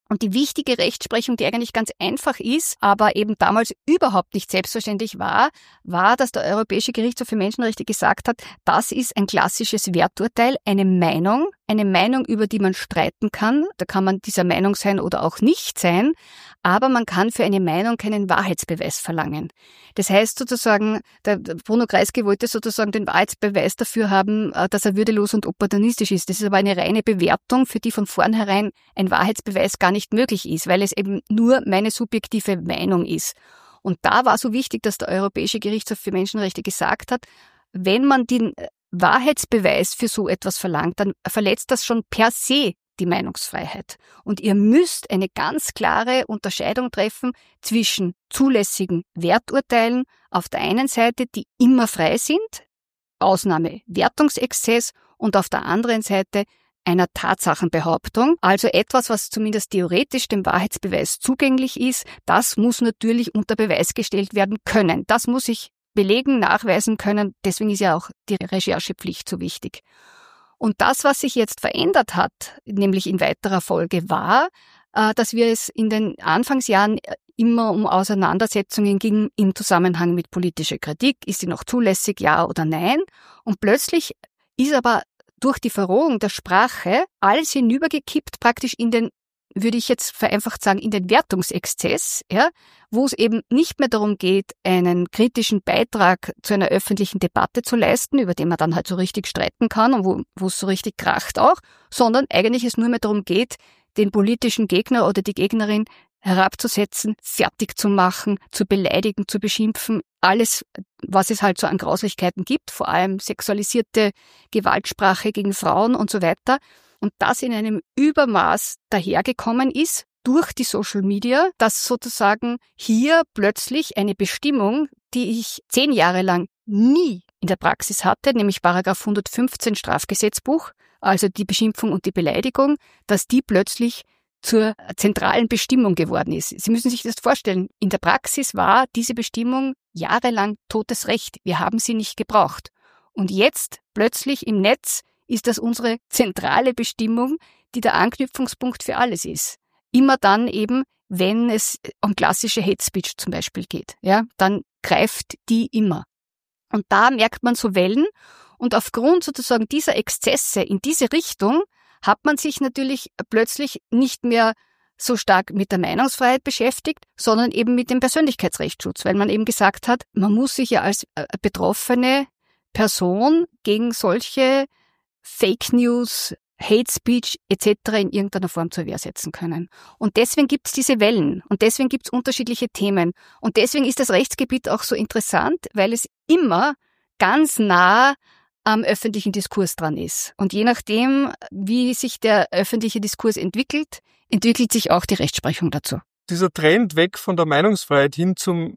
Und die wichtige Rechtsprechung, die eigentlich ganz einfach ist, aber eben damals überhaupt nicht selbstverständlich war, war, dass der Europäische Gerichtshof für Menschenrechte gesagt hat, das ist ein klassisches Werturteil, eine Meinung, eine Meinung, über die man streiten kann. Da kann man dieser Meinung sein oder auch nicht sein, aber man kann für eine Meinung keinen Wahrheitsbeweis verlangen. Das heißt sozusagen, der Bruno Kreisky wollte sozusagen den Wahrheitsbeweis dafür haben, dass er würdelos und opportunistisch ist. Das ist aber eine reine Bewertung, für die von vornherein ein Wahrheitsbeweis gar nicht möglich ist, weil es eben nur meine subjektive Meinung ist. Und da war so wichtig, dass der Europäische Gerichtshof für Menschenrechte gesagt hat, wenn man den Wahrheitsbeweis für so etwas verlangt, dann verletzt das schon per se die Meinungsfreiheit. Und ihr müsst eine ganz klare Unterscheidung treffen zwischen zulässigen Werturteilen auf der einen Seite, die immer frei sind, Ausnahme Wertungsexzess, und auf der anderen Seite einer Tatsachenbehauptung, also etwas, was zumindest theoretisch dem Wahrheitsbeweis zugänglich ist. Das muss natürlich unter Beweis gestellt werden können. Das muss ich belegen, nachweisen können. Deswegen ist ja auch die Recherchepflicht so wichtig. Und das, was sich jetzt verändert hat, nämlich in weiterer Folge, war, dass wir es in den Anfangsjahren immer um Auseinandersetzungen ging im Zusammenhang mit politischer Kritik. Ist sie noch zulässig, ja oder nein? Und plötzlich ist aber durch die Verrohung der Sprache alles hinübergekippt praktisch in den, würde ich jetzt vereinfacht sagen, in den Wertungsexzess, ja, wo es eben nicht mehr darum geht, einen kritischen Beitrag zu einer öffentlichen Debatte zu leisten, über den man dann halt so richtig streiten kann und wo, wo es so richtig kracht auch, sondern eigentlich es nur mehr darum geht, den politischen Gegner oder die Gegnerin herabzusetzen, fertig zu machen, zu beleidigen, zu beschimpfen, alles, was es halt so an Grauslichkeiten gibt, vor allem sexualisierte Gewaltsprache gegen Frauen und so weiter. Und das in einem Übermaß dahergekommen ist durch die Social Media, dass sozusagen hier plötzlich eine Bestimmung, die ich zehn Jahre lang nie in der Praxis hatte, nämlich Paragraph hundertfünfzehn Strafgesetzbuch, also die Beschimpfung und die Beleidigung, dass die plötzlich zur zentralen Bestimmung geworden ist. Sie müssen sich das vorstellen, in der Praxis war diese Bestimmung jahrelang totes Recht. Wir haben sie nicht gebraucht. Und jetzt plötzlich im Netz ist das unsere zentrale Bestimmung, die der Anknüpfungspunkt für alles ist. Immer dann eben, wenn es um klassische Hate Speech zum Beispiel geht, ja, dann greift die immer. Und da merkt man so Wellen, und aufgrund sozusagen dieser Exzesse in diese Richtung hat man sich natürlich plötzlich nicht mehr so stark mit der Meinungsfreiheit beschäftigt, sondern eben mit dem Persönlichkeitsrechtsschutz, weil man eben gesagt hat, man muss sich ja als betroffene Person gegen solche Fake News, Hate Speech et cetera in irgendeiner Form zur Wehr setzen können. Und deswegen gibt es diese Wellen und deswegen gibt es unterschiedliche Themen. Und deswegen ist das Rechtsgebiet auch so interessant, weil es immer ganz nah am öffentlichen Diskurs dran ist. Und je nachdem, wie sich der öffentliche Diskurs entwickelt, entwickelt sich auch die Rechtsprechung dazu. Dieser Trend weg von der Meinungsfreiheit hin zum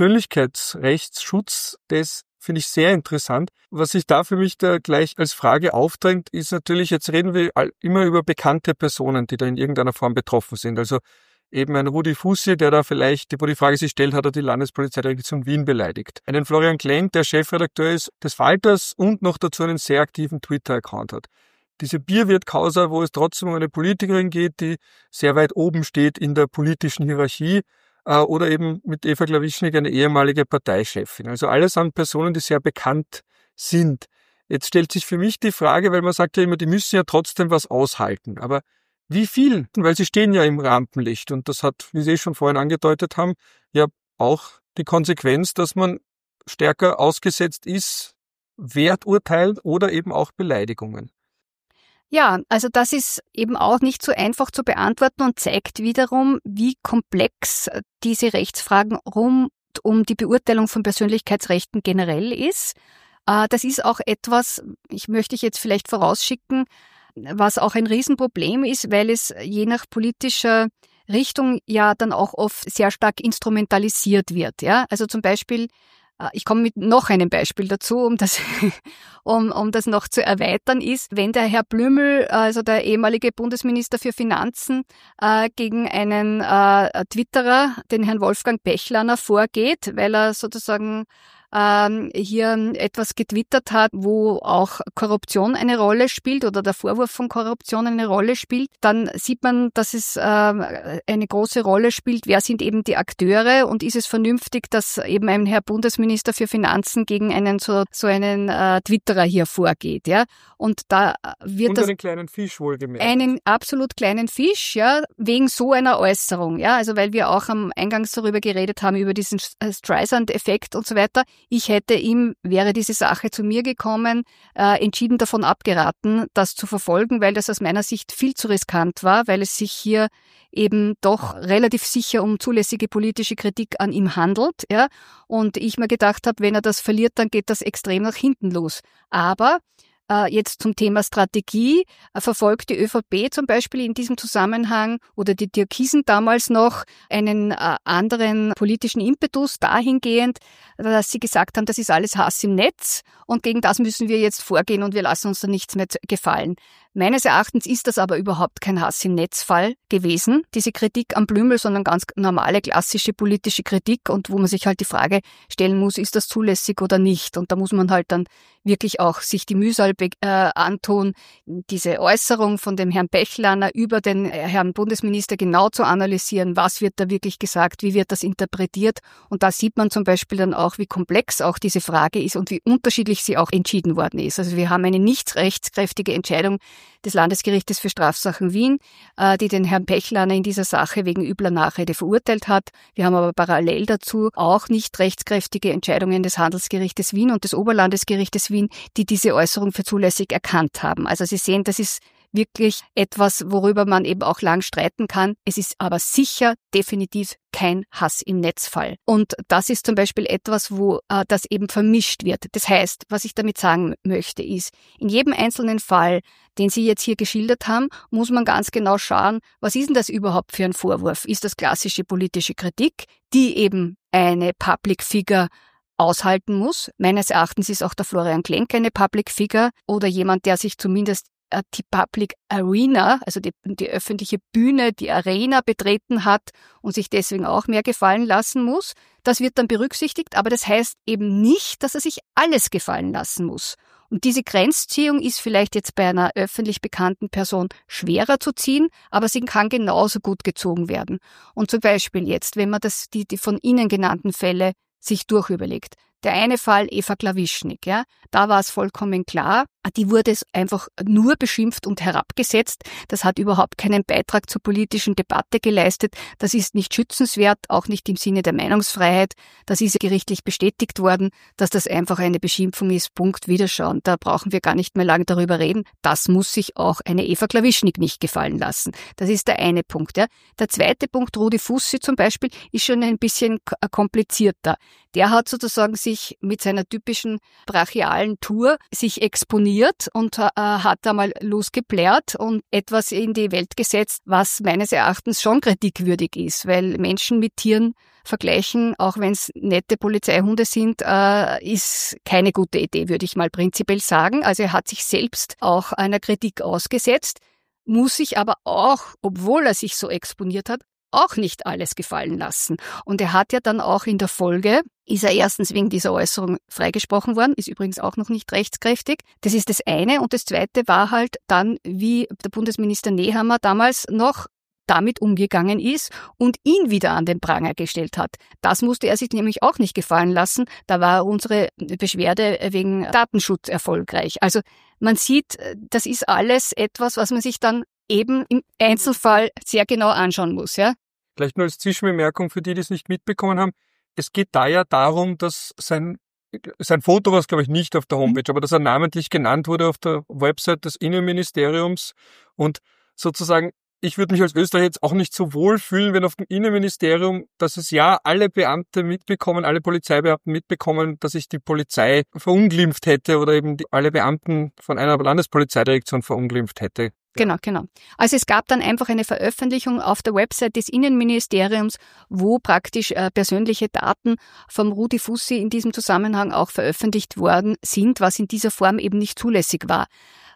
Persönlichkeitsrechtsschutz, das finde ich sehr interessant. Was sich da für mich da gleich als Frage aufdrängt, ist natürlich, jetzt reden wir immer über bekannte Personen, die da in irgendeiner Form betroffen sind. Also eben ein Rudi Fussi, der da vielleicht, wo die Frage sich stellt, hat er die Landespolizeidirektion Wien beleidigt. Einen Florian Klenk, der Chefredakteur ist des Falters und noch dazu einen sehr aktiven Twitter-Account hat. Diese Bierwirt-Causa, wo es trotzdem um eine Politikerin geht, die sehr weit oben steht in der politischen Hierarchie, äh, oder eben mit Eva Klawischnik, eine ehemalige Parteichefin. Also allesamt Personen, die sehr bekannt sind. Jetzt stellt sich für mich die Frage, weil man sagt ja immer, die müssen ja trotzdem was aushalten. Aber wie viel? Weil sie stehen ja im Rampenlicht und das hat, wie Sie schon vorhin angedeutet haben, ja auch die Konsequenz, dass man stärker ausgesetzt ist, Werturteilen oder eben auch Beleidigungen. Ja, also das ist eben auch nicht so einfach zu beantworten und zeigt wiederum, wie komplex diese Rechtsfragen rund um die Beurteilung von Persönlichkeitsrechten generell ist. Das ist auch etwas, ich möchte ich jetzt vielleicht vorausschicken, was auch ein Riesenproblem ist, weil es je nach politischer Richtung ja dann auch oft sehr stark instrumentalisiert wird. Ja, also zum Beispiel, ich komme mit noch einem Beispiel dazu, um das, um, um das noch zu erweitern, ist, wenn der Herr Blümel, also der ehemalige Bundesminister für Finanzen, äh, gegen einen äh, Twitterer, den Herrn Wolfgang Bechlaner, vorgeht, weil er sozusagen ähm, hier etwas getwittert hat, wo auch Korruption eine Rolle spielt oder der Vorwurf von Korruption eine Rolle spielt, dann sieht man, dass es äh, eine große Rolle spielt, wer sind eben die Akteure und ist es vernünftig, dass eben ein Herr Bundesminister für Finanzen gegen einen so, so einen äh, Twitterer hier vorgeht, ja. Und da wird und das... einen kleinen Fisch wohlgemerkt. Einen absolut kleinen Fisch, ja, wegen so einer Äußerung, ja. Also weil wir auch am Eingangs darüber geredet haben, über diesen Streisand-Effekt und so weiter. Ich hätte ihm, wäre diese Sache zu mir gekommen, äh, entschieden davon abgeraten, das zu verfolgen, weil das aus meiner Sicht viel zu riskant war, weil es sich hier eben doch relativ sicher um zulässige politische Kritik an ihm handelt, ja. Und ich mir gedacht habe, wenn er das verliert, dann geht das extrem nach hinten los. Aber jetzt zum Thema Strategie verfolgt die ÖVP zum Beispiel in diesem Zusammenhang oder die Türkisen damals noch einen anderen politischen Impetus dahingehend, dass sie gesagt haben, das ist alles Hass im Netz und gegen das müssen wir jetzt vorgehen und wir lassen uns da nichts mehr gefallen. Meines Erachtens ist das aber überhaupt kein Hass im Netzfall gewesen, diese Kritik am Blümel, sondern ganz normale, klassische politische Kritik und wo man sich halt die Frage stellen muss, ist das zulässig oder nicht? Und da muss man halt dann wirklich auch sich die Mühsal be- äh, antun, diese Äußerung von dem Herrn Bechlaner über den äh, Herrn Bundesminister genau zu analysieren, was wird da wirklich gesagt, wie wird das interpretiert? Und da sieht man zum Beispiel dann auch, wie komplex auch diese Frage ist und wie unterschiedlich sie auch entschieden worden ist. Also wir haben eine nicht rechtskräftige Entscheidung des Landesgerichtes für Strafsachen Wien, äh, die den Herrn Bechlaner in dieser Sache wegen übler Nachrede verurteilt hat. Wir haben aber parallel dazu auch nicht rechtskräftige Entscheidungen des Handelsgerichtes Wien und des Oberlandesgerichtes Wien, die diese Äußerung für zulässig erkannt haben. Also Sie sehen, das ist wirklich etwas, worüber man eben auch lang streiten kann. Es ist aber sicher definitiv kein Hass im Netzfall. Und das ist zum Beispiel etwas, wo äh, das eben vermischt wird. Das heißt, was ich damit sagen möchte, ist, in jedem einzelnen Fall, den Sie jetzt hier geschildert haben, muss man ganz genau schauen, was ist denn das überhaupt für ein Vorwurf? Ist das klassische politische Kritik, die eben eine Public Figure aushalten muss? Meines Erachtens ist auch der Florian Klenk eine Public Figure oder jemand, der sich zumindest die Public Arena, also die, die öffentliche Bühne, die Arena betreten hat und sich deswegen auch mehr gefallen lassen muss. Das wird dann berücksichtigt, aber das heißt eben nicht, dass er sich alles gefallen lassen muss. Und diese Grenzziehung ist vielleicht jetzt bei einer öffentlich bekannten Person schwerer zu ziehen, aber sie kann genauso gut gezogen werden. Und zum Beispiel jetzt, wenn man das, die, die von Ihnen genannten Fälle sich durchüberlegt. Der eine Fall, Eva Klawischnik, ja, da war es vollkommen klar, die wurde einfach nur beschimpft und herabgesetzt. Das hat überhaupt keinen Beitrag zur politischen Debatte geleistet. Das ist nicht schützenswert, auch nicht im Sinne der Meinungsfreiheit. Das ist gerichtlich bestätigt worden, dass das einfach eine Beschimpfung ist. Punkt, Wiederschauen. Da brauchen wir gar nicht mehr lange darüber reden. Das muss sich auch eine Eva Klawischnik nicht gefallen lassen. Das ist der eine Punkt. Ja. Der zweite Punkt, Rudi Fussi zum Beispiel, ist schon ein bisschen komplizierter. Der hat sozusagen sich mit seiner typischen brachialen Tour sich exponiert und äh, hat einmal losgeplärt und etwas in die Welt gesetzt, was meines Erachtens schon kritikwürdig ist, weil Menschen mit Tieren vergleichen, auch wenn es nette Polizeihunde sind, äh, ist keine gute Idee, würde ich mal prinzipiell sagen. Also er hat sich selbst auch einer Kritik ausgesetzt, muss sich aber auch, obwohl er sich so exponiert hat, auch nicht alles gefallen lassen. Und er hat ja dann auch in der Folge, ist er erstens wegen dieser Äußerung freigesprochen worden, ist übrigens auch noch nicht rechtskräftig. Das ist das eine. Und das zweite war halt dann, wie der Bundesminister Nehammer damals noch damit umgegangen ist und ihn wieder an den Pranger gestellt hat. Das musste er sich nämlich auch nicht gefallen lassen. Da war unsere Beschwerde wegen Datenschutz erfolgreich. Also man sieht, das ist alles etwas, was man sich dann eben im Einzelfall sehr genau anschauen muss, ja. Vielleicht nur als Zwischenbemerkung für die, die es nicht mitbekommen haben. Es geht da ja darum, dass sein, sein Foto war es, glaube ich, nicht auf der Homepage, mhm. aber dass er namentlich genannt wurde auf der Website des Innenministeriums und sozusagen, ich würde mich als Österreicher jetzt auch nicht so wohl fühlen, wenn auf dem Innenministerium, dass es ja alle Beamte mitbekommen, alle Polizeibeamten mitbekommen, dass ich die Polizei verunglimpft hätte oder eben die, alle Beamten von einer Landespolizeidirektion verunglimpft hätte. Genau, genau. Also es gab dann einfach eine Veröffentlichung auf der Website des Innenministeriums, wo praktisch äh, persönliche Daten vom Rudi Fussi in diesem Zusammenhang auch veröffentlicht worden sind, was in dieser Form eben nicht zulässig war.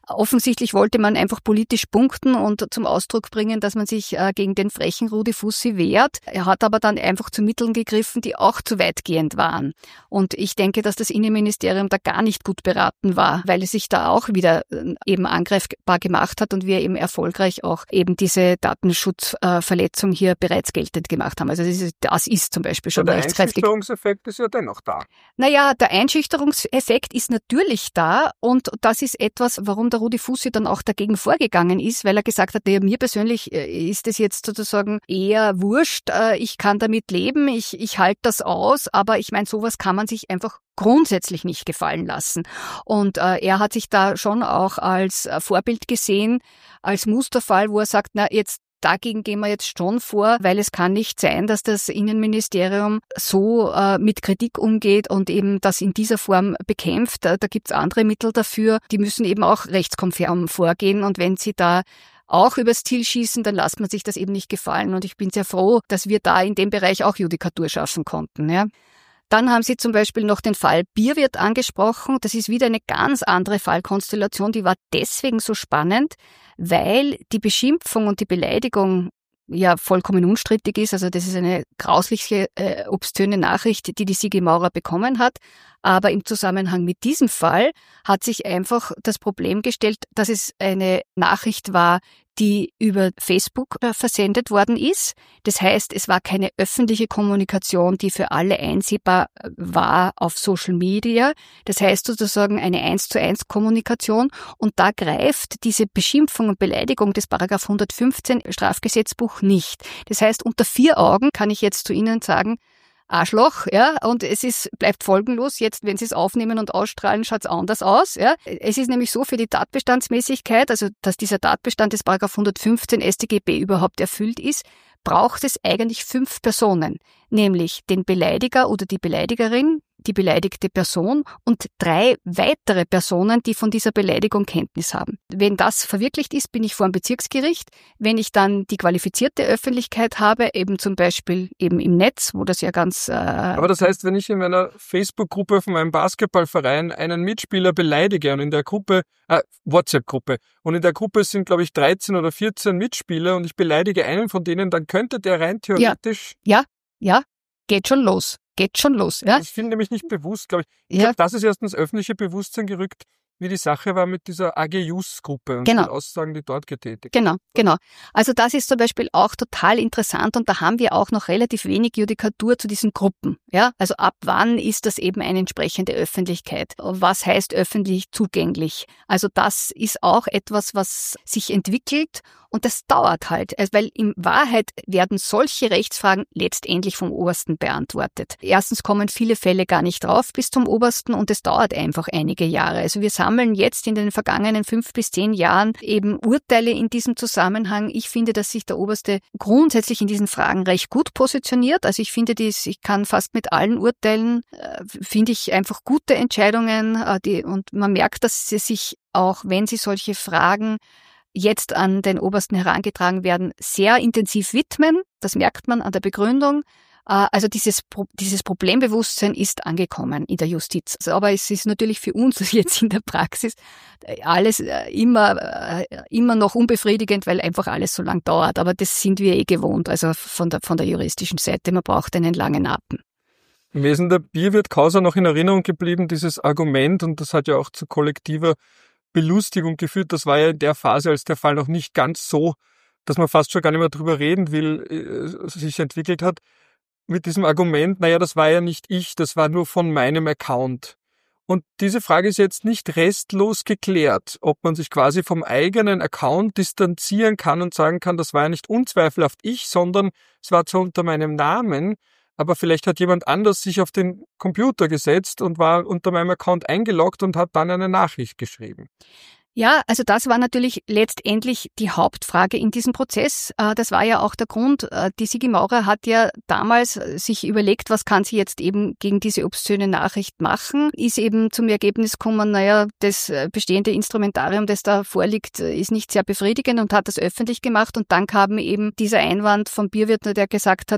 Offensichtlich wollte man einfach politisch punkten und zum Ausdruck bringen, dass man sich äh, gegen den frechen Rudi Fussi wehrt. Er hat aber dann einfach zu Mitteln gegriffen, die auch zu weitgehend waren. Und ich denke, dass das Innenministerium da gar nicht gut beraten war, weil es sich da auch wieder äh, eben angreifbar gemacht hat und wir eben erfolgreich auch eben diese Datenschutzverletzung äh, hier bereits geltend gemacht haben. Also das ist, das ist zum Beispiel schon der rechtskräftig. Der Einschüchterungseffekt ist ja dennoch da. Naja, der Einschüchterungseffekt ist natürlich da und das ist etwas, warum der Rudi Fussi dann auch dagegen vorgegangen ist, weil er gesagt hat, ja, mir persönlich ist es jetzt sozusagen eher wurscht, ich kann damit leben, ich, ich halte das aus, aber ich meine, sowas kann man sich einfach grundsätzlich nicht gefallen lassen. Und äh, er hat sich da schon auch als äh, Vorbild gesehen, als Musterfall, wo er sagt, na jetzt dagegen gehen wir jetzt schon vor, weil es kann nicht sein, dass das Innenministerium so äh, mit Kritik umgeht und eben das in dieser Form bekämpft. Da, da gibt's andere Mittel dafür. Die müssen eben auch rechtskonform vorgehen. Und wenn sie da auch übers Ziel schießen, dann lässt man sich das eben nicht gefallen. Und ich bin sehr froh, dass wir da in dem Bereich auch Judikatur schaffen konnten. Ja. Dann haben Sie zum Beispiel noch den Fall Bierwirt angesprochen. Das ist wieder eine ganz andere Fallkonstellation. Die war deswegen so spannend, weil die Beschimpfung und die Beleidigung ja vollkommen unstrittig ist. Also das ist eine grausliche, äh, obszöne Nachricht, die die Sigi Maurer bekommen hat. Aber im Zusammenhang mit diesem Fall hat sich einfach das Problem gestellt, dass es eine Nachricht war, die über Facebook versendet worden ist. Das heißt, es war keine öffentliche Kommunikation, die für alle einsehbar war auf Social Media. Das heißt sozusagen eine eins zu eins Kommunikation. Und da greift diese Beschimpfung und Beleidigung des Paragraph hundertfünfzehn Strafgesetzbuch nicht. Das heißt, unter vier Augen kann ich jetzt zu Ihnen sagen, Arschloch, ja, und es ist, bleibt folgenlos. Jetzt, wenn Sie es aufnehmen und ausstrahlen, schaut's anders aus, ja. Es ist nämlich so, für die Tatbestandsmäßigkeit, also, dass dieser Tatbestand des Paragraph hundertfünfzehn S t G B überhaupt erfüllt ist, braucht es eigentlich fünf Personen, nämlich den Beleidiger oder die Beleidigerin, die beleidigte Person und drei weitere Personen, die von dieser Beleidigung Kenntnis haben. Wenn das verwirklicht ist, bin ich vor dem Bezirksgericht. Wenn ich dann die qualifizierte Öffentlichkeit habe, eben zum Beispiel eben im Netz, wo das ja ganz... Äh Aber das heißt, wenn ich in meiner Facebook-Gruppe von meinem Basketballverein einen Mitspieler beleidige und in der Gruppe, äh, WhatsApp-Gruppe, und in der Gruppe sind, glaube ich, dreizehn oder vierzehn Mitspieler und ich beleidige einen von denen, dann könnte der rein theoretisch... Ja, ja, ja, geht schon los. Geht schon los, ja? Ich finde nämlich nicht bewusst, glaube ich. Ich ja. glaube, das ist erst ins öffentliche Bewusstsein gerückt, wie die Sache war mit dieser A G Jus-Gruppe und genau. den Aussagen, die dort getätigt Genau, wurden. genau. Also das ist zum Beispiel auch total interessant und da haben wir auch noch relativ wenig Judikatur zu diesen Gruppen. Ja, also ab wann ist das eben eine entsprechende Öffentlichkeit? Was heißt öffentlich zugänglich? Also das ist auch etwas, was sich entwickelt. Und das dauert halt, also weil in Wahrheit werden solche Rechtsfragen letztendlich vom Obersten beantwortet. Erstens kommen viele Fälle gar nicht drauf bis zum Obersten und es dauert einfach einige Jahre. Also wir sammeln jetzt in den vergangenen fünf bis zehn Jahren eben Urteile in diesem Zusammenhang. Ich finde, dass sich der Oberste grundsätzlich in diesen Fragen recht gut positioniert. Also ich finde, dies, ich kann fast mit allen Urteilen, äh, finde ich einfach gute Entscheidungen. Äh, die, und man merkt, dass sie sich auch, wenn sie solche Fragen jetzt an den Obersten herangetragen werden, sehr intensiv widmen. Das merkt man an der Begründung. Also dieses, dieses Problembewusstsein ist angekommen in der Justiz. Aber es ist natürlich für uns jetzt in der Praxis alles immer, immer noch unbefriedigend, weil einfach alles so lang dauert. Aber das sind wir eh gewohnt, also von der, von der juristischen Seite. Man braucht einen langen Atem. Mir ist in der Bierwirt-Causa noch in Erinnerung geblieben, dieses Argument, und das hat ja auch zu kollektiver Belustigung geführt. Das war ja in der Phase, als der Fall noch nicht ganz so, dass man fast schon gar nicht mehr drüber reden will, sich entwickelt hat. Mit diesem Argument, naja, das war ja nicht ich, das war nur von meinem Account. Und diese Frage ist jetzt nicht restlos geklärt, ob man sich quasi vom eigenen Account distanzieren kann und sagen kann, das war ja nicht unzweifelhaft ich, sondern es war zwar unter meinem Namen, aber vielleicht hat jemand anders sich auf den Computer gesetzt und war unter meinem Account eingeloggt und hat dann eine Nachricht geschrieben. Ja, also das war natürlich letztendlich die Hauptfrage in diesem Prozess. Das war ja auch der Grund. Die Sigi Maurer hat ja damals sich überlegt, was kann sie jetzt eben gegen diese obszöne Nachricht machen, ist eben zum Ergebnis gekommen, naja, das bestehende Instrumentarium, das da vorliegt, ist nicht sehr befriedigend und hat das öffentlich gemacht. Und dann kam eben dieser Einwand vom Bierwirt, der gesagt hat, ja,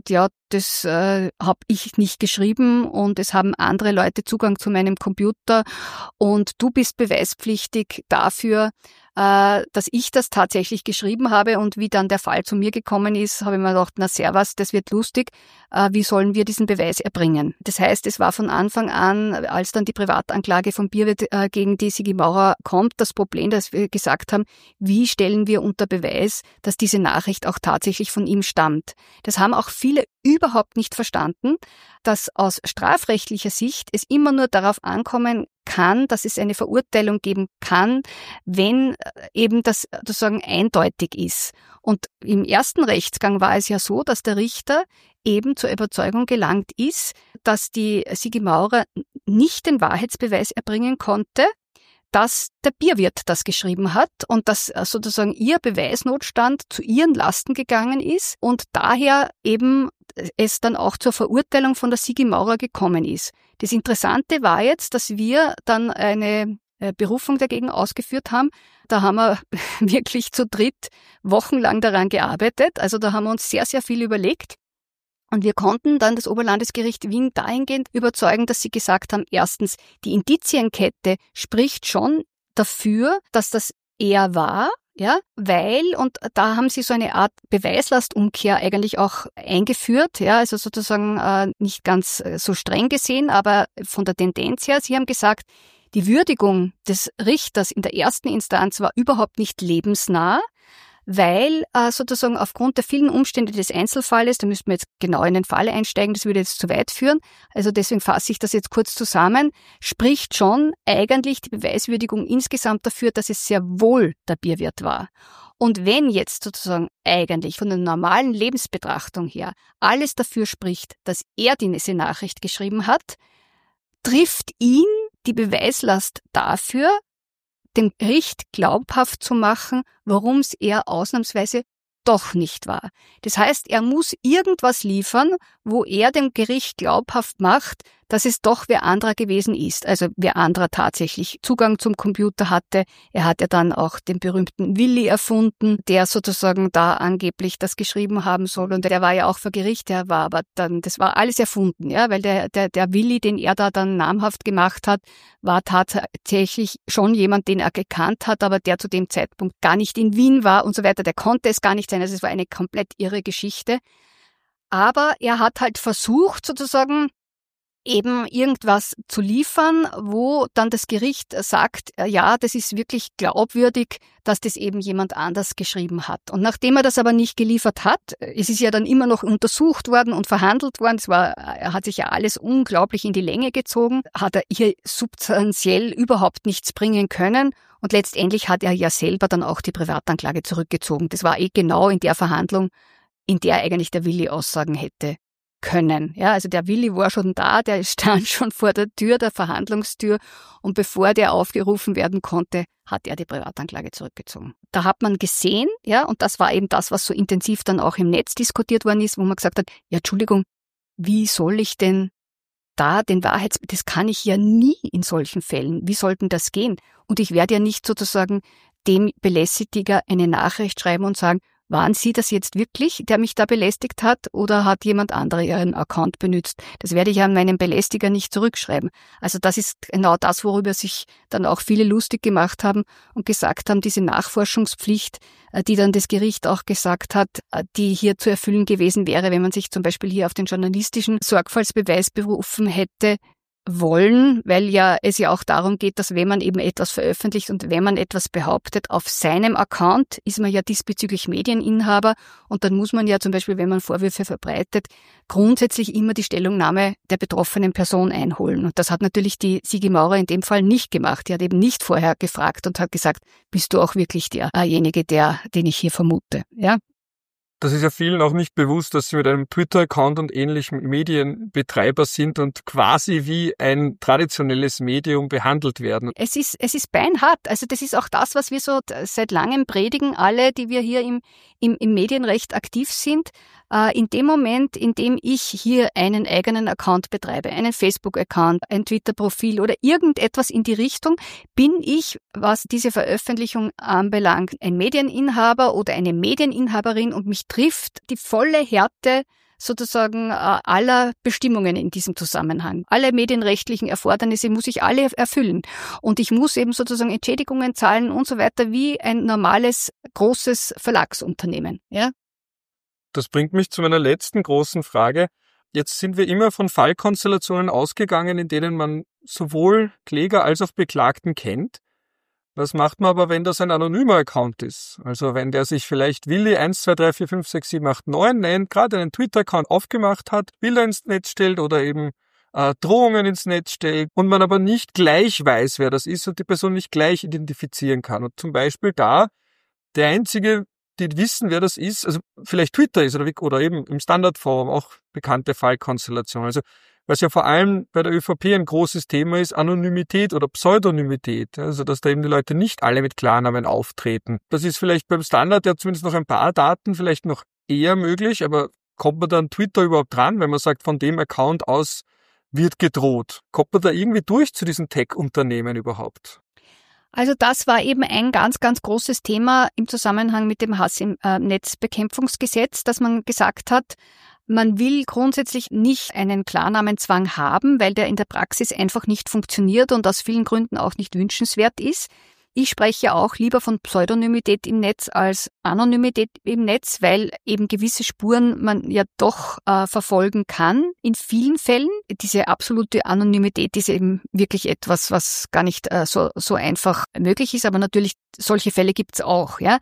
das äh, habe ich nicht geschrieben und es haben andere Leute Zugang zu meinem Computer und du bist beweispflichtig dafür, äh, dass ich das tatsächlich geschrieben habe. Und wie dann der Fall zu mir gekommen ist, habe ich mir gedacht, na servus, das wird lustig, äh, wie sollen wir diesen Beweis erbringen? Das heißt, es war von Anfang an, als dann die Privatanklage von Bierwirt äh, gegen die Sigi Maurer kommt, das Problem, dass wir gesagt haben, wie stellen wir unter Beweis, dass diese Nachricht auch tatsächlich von ihm stammt. Das haben auch viele überhaupt nicht verstanden, dass aus strafrechtlicher Sicht es immer nur darauf ankommen kann, dass es eine Verurteilung geben kann, wenn eben das sozusagen eindeutig ist. Und im ersten Rechtsgang war es ja so, dass der Richter eben zur Überzeugung gelangt ist, dass die Sigi Maurer nicht den Wahrheitsbeweis erbringen konnte, dass der Bierwirt das geschrieben hat und dass sozusagen ihr Beweisnotstand zu ihren Lasten gegangen ist und daher eben es dann auch zur Verurteilung von der Sigi Maurer gekommen ist. Das Interessante war jetzt, dass wir dann eine Berufung dagegen ausgeführt haben. Da haben wir wirklich zu dritt wochenlang daran gearbeitet. Also da haben wir uns sehr, sehr viel überlegt. Und wir konnten dann das Oberlandesgericht Wien dahingehend überzeugen, dass sie gesagt haben, erstens, die Indizienkette spricht schon dafür, dass das er war, ja, weil, und da haben sie so eine Art Beweislastumkehr eigentlich auch eingeführt, ja, also sozusagen äh, nicht ganz äh, so streng gesehen, aber von der Tendenz her, sie haben gesagt, die Würdigung des Richters in der ersten Instanz war überhaupt nicht lebensnah, weil äh, sozusagen aufgrund der vielen Umstände des Einzelfalles, da müssten wir jetzt genau in den Fall einsteigen, das würde jetzt zu weit führen, also deswegen fasse ich das jetzt kurz zusammen, spricht schon eigentlich die Beweiswürdigung insgesamt dafür, dass es sehr wohl der Bierwirt war. Und wenn jetzt sozusagen eigentlich von der normalen Lebensbetrachtung her alles dafür spricht, dass er diese Nachricht geschrieben hat, trifft ihn die Beweislast dafür, dem Gericht glaubhaft zu machen, warum es er ausnahmsweise doch nicht war. Das heißt, er muss irgendwas liefern, wo er dem Gericht glaubhaft macht, dass es doch wer anderer gewesen ist. Also wer anderer tatsächlich Zugang zum Computer hatte. Er hat ja dann auch den berühmten Willi erfunden, der sozusagen da angeblich das geschrieben haben soll. Und der war ja auch vor Gericht, der war aber dann, das war alles erfunden, ja, weil der, der, der Willi, den er da dann namhaft gemacht hat, war tatsächlich schon jemand, den er gekannt hat, aber der zu dem Zeitpunkt gar nicht in Wien war und so weiter. Der konnte es gar nicht sein. Also es war eine komplett irre Geschichte. Aber er hat halt versucht, sozusagen, eben irgendwas zu liefern, wo dann das Gericht sagt, ja, das ist wirklich glaubwürdig, dass das eben jemand anders geschrieben hat. Und nachdem er das aber nicht geliefert hat, es ist ja dann immer noch untersucht worden und verhandelt worden, es war, er hat sich ja alles unglaublich in die Länge gezogen, hat er hier substanziell überhaupt nichts bringen können und letztendlich hat er ja selber dann auch die Privatanklage zurückgezogen. Das war eh genau in der Verhandlung, in der eigentlich der Willi aussagen hätte können. Ja, also der Willi war schon da, der stand schon vor der Tür, der Verhandlungstür und bevor der aufgerufen werden konnte, hat er die Privatanklage zurückgezogen. Da hat man gesehen, ja, und das war eben das, was so intensiv dann auch im Netz diskutiert worden ist, wo man gesagt hat, ja, Entschuldigung, wie soll ich denn da den Wahrheits... Das kann ich ja nie in solchen Fällen. Wie soll denn das gehen? Und ich werde ja nicht sozusagen dem Belästiger eine Nachricht schreiben und sagen, waren Sie das jetzt wirklich, der mich da belästigt hat, oder hat jemand anderer Ihren Account benutzt? Das werde ich an meinen Belästiger nicht zurückschreiben. Also das ist genau das, worüber sich dann auch viele lustig gemacht haben und gesagt haben, diese Nachforschungspflicht, die dann das Gericht auch gesagt hat, die hier zu erfüllen gewesen wäre, wenn man sich zum Beispiel hier auf den journalistischen Sorgfaltsbeweis berufen hätte, wollen, weil ja es ja auch darum geht, dass wenn man eben etwas veröffentlicht und wenn man etwas behauptet, auf seinem Account ist man ja diesbezüglich Medieninhaber und dann muss man ja zum Beispiel, wenn man Vorwürfe verbreitet, grundsätzlich immer die Stellungnahme der betroffenen Person einholen. Und das hat natürlich die Sigi Maurer in dem Fall nicht gemacht. Die hat eben nicht vorher gefragt und hat gesagt, bist du auch wirklich derjenige, der, den ich hier vermute, ja? Das ist ja vielen auch nicht bewusst, dass sie mit einem Twitter-Account und ähnlichem Medienbetreiber sind und quasi wie ein traditionelles Medium behandelt werden. Es ist, es ist beinhart. Also das ist auch das, was wir so seit langem predigen, alle, die wir hier im, im, im Medienrecht aktiv sind. In dem Moment, in dem ich hier einen eigenen Account betreibe, einen Facebook-Account, ein Twitter-Profil oder irgendetwas in die Richtung, bin ich, was diese Veröffentlichung anbelangt, ein Medieninhaber oder eine Medieninhaberin und mich trifft die volle Härte sozusagen äh, aller Bestimmungen in diesem Zusammenhang. Alle medienrechtlichen Erfordernisse muss ich alle erfüllen. Und ich muss eben sozusagen Entschädigungen zahlen und so weiter wie ein normales, großes Verlagsunternehmen. Ja? Das bringt mich zu meiner letzten großen Frage. Jetzt sind wir immer von Fallkonstellationen ausgegangen, in denen man sowohl Kläger als auch Beklagten kennt. Was macht man aber, wenn das ein anonymer Account ist? Also wenn der sich vielleicht Willi eins zwei drei vier fünf sechs sieben acht neun nennt, gerade einen Twitter-Account aufgemacht hat, Bilder ins Netz stellt oder eben äh, Drohungen ins Netz stellt und man aber nicht gleich weiß, wer das ist und die Person nicht gleich identifizieren kann. Und zum Beispiel da der einzige, die wissen, wer das ist, also vielleicht Twitter ist oder, oder eben im Standardforum auch bekannte Fallkonstellation. Also was ja vor allem bei der ÖVP ein großes Thema ist, Anonymität oder Pseudonymität. Also dass da eben die Leute nicht alle mit Klarnamen auftreten. Das ist vielleicht beim Standard ja zumindest noch ein paar Daten vielleicht noch eher möglich, aber kommt man dann Twitter überhaupt dran, wenn man sagt, von dem Account aus wird gedroht? Kommt man da irgendwie durch zu diesen Tech-Unternehmen überhaupt? Also das war eben ein ganz, ganz großes Thema im Zusammenhang mit dem Hass im äh, Netzbekämpfungsgesetz, dass man gesagt hat, man will grundsätzlich nicht einen Klarnamenzwang haben, weil der in der Praxis einfach nicht funktioniert und aus vielen Gründen auch nicht wünschenswert ist. Ich spreche auch lieber von Pseudonymität im Netz als Anonymität im Netz, weil eben gewisse Spuren man ja doch äh, verfolgen kann in vielen Fällen. Diese absolute Anonymität ist eben wirklich etwas, was gar nicht äh, so, so einfach möglich ist, aber natürlich solche Fälle gibt's auch, ja.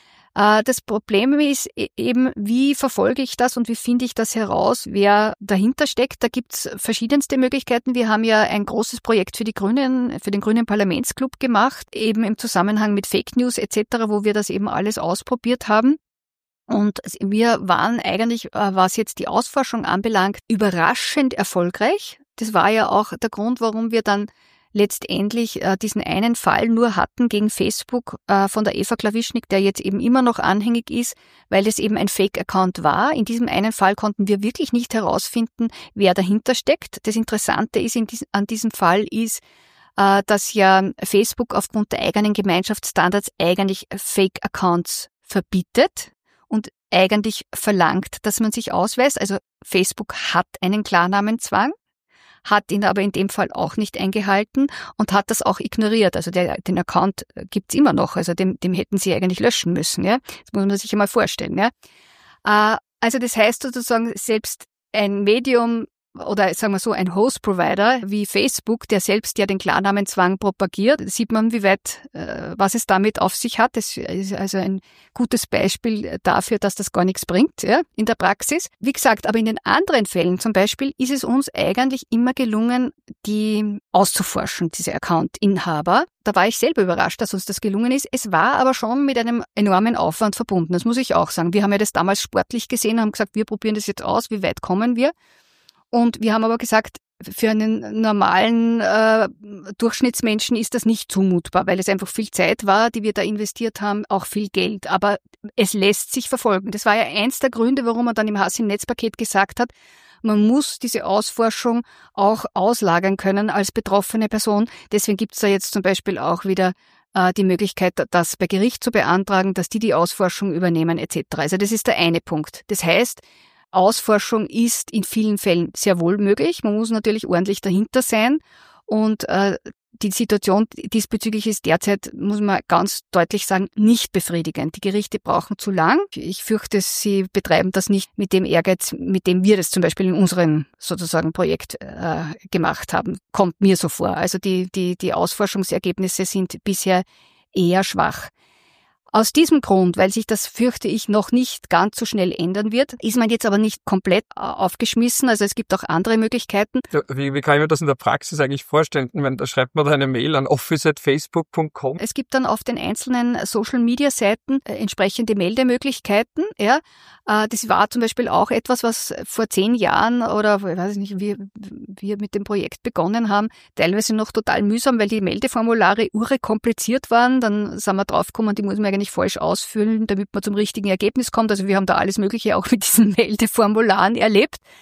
Das Problem ist eben, wie verfolge ich das und wie finde ich das heraus, wer dahinter steckt. Da gibt's verschiedenste Möglichkeiten. Wir haben ja ein großes Projekt für die Grünen, für den Grünen Parlamentsclub gemacht, eben im Zusammenhang mit Fake News et cetera, wo wir das eben alles ausprobiert haben. Und wir waren eigentlich, was jetzt die Ausforschung anbelangt, überraschend erfolgreich. Das war ja auch der Grund, warum wir dann letztendlich äh, diesen einen Fall nur hatten gegen Facebook äh, von der Eva Klawischnik, der jetzt eben immer noch anhängig ist, weil es eben ein Fake-Account war. In diesem einen Fall konnten wir wirklich nicht herausfinden, wer dahinter steckt. Das Interessante ist in dies, an diesem Fall ist, äh, dass ja Facebook aufgrund der eigenen Gemeinschaftsstandards eigentlich Fake-Accounts verbietet und eigentlich verlangt, dass man sich ausweist. Also Facebook hat einen Klarnamenzwang, hat ihn aber in dem Fall auch nicht eingehalten und hat das auch ignoriert. Also der, den Account gibt's immer noch, also dem, dem hätten sie eigentlich löschen müssen. Ja, das muss man sich einmal vorstellen. Ja, äh, also das heißt sozusagen, selbst ein Medium oder sagen wir so ein Host-Provider wie Facebook, der selbst ja den Klarnamenzwang propagiert, sieht man, wie weit, äh, was es damit auf sich hat. Das ist also ein gutes Beispiel dafür, dass das gar nichts bringt, ja, in der Praxis. Wie gesagt, aber in den anderen Fällen zum Beispiel ist es uns eigentlich immer gelungen, die auszuforschen, diese Account-Inhaber. Da war ich selber überrascht, dass uns das gelungen ist. Es war aber schon mit einem enormen Aufwand verbunden. Das muss ich auch sagen. Wir haben ja das damals sportlich gesehen, haben gesagt, wir probieren das jetzt aus, wie weit kommen wir? Und wir haben aber gesagt, für einen normalen äh, Durchschnittsmenschen ist das nicht zumutbar, weil es einfach viel Zeit war, die wir da investiert haben, auch viel Geld. Aber es lässt sich verfolgen. Das war ja eins der Gründe, warum man dann im Hass im Netzpaket gesagt hat, man muss diese Ausforschung auch auslagern können als betroffene Person. Deswegen gibt es da jetzt zum Beispiel auch wieder äh, die Möglichkeit, das bei Gericht zu beantragen, dass die die Ausforschung übernehmen et cetera. Also das ist der eine Punkt. Das heißt, Ausforschung ist in vielen Fällen sehr wohl möglich. Man muss natürlich ordentlich dahinter sein. Und äh, die Situation diesbezüglich ist derzeit, muss man ganz deutlich sagen, nicht befriedigend. Die Gerichte brauchen zu lang. Ich fürchte, sie betreiben das nicht mit dem Ehrgeiz, mit dem wir das zum Beispiel in unserem sozusagen Projekt äh, gemacht haben. Kommt mir so vor. Also die, die, die Ausforschungsergebnisse sind bisher eher schwach. Aus diesem Grund, weil sich das, fürchte ich, noch nicht ganz so schnell ändern wird, ist man jetzt aber nicht komplett aufgeschmissen. Also es gibt auch andere Möglichkeiten. Ja, wie, wie kann ich mir das in der Praxis eigentlich vorstellen? Ich meine, da schreibt man da eine Mail an office at facebook punkt com. Es gibt dann auf den einzelnen Social-Media-Seiten äh, entsprechende Meldemöglichkeiten. Ja, äh, das war zum Beispiel auch etwas, was vor zehn Jahren oder ich weiß nicht, wie wir mit dem Projekt begonnen haben, teilweise noch total mühsam, weil die Meldeformulare irre kompliziert waren. Dann sind wir draufgekommen, die muss man eigentlich falsch ausfüllen, damit man zum richtigen Ergebnis kommt. Also wir haben da alles Mögliche auch mit diesen Meldeformularen erlebt.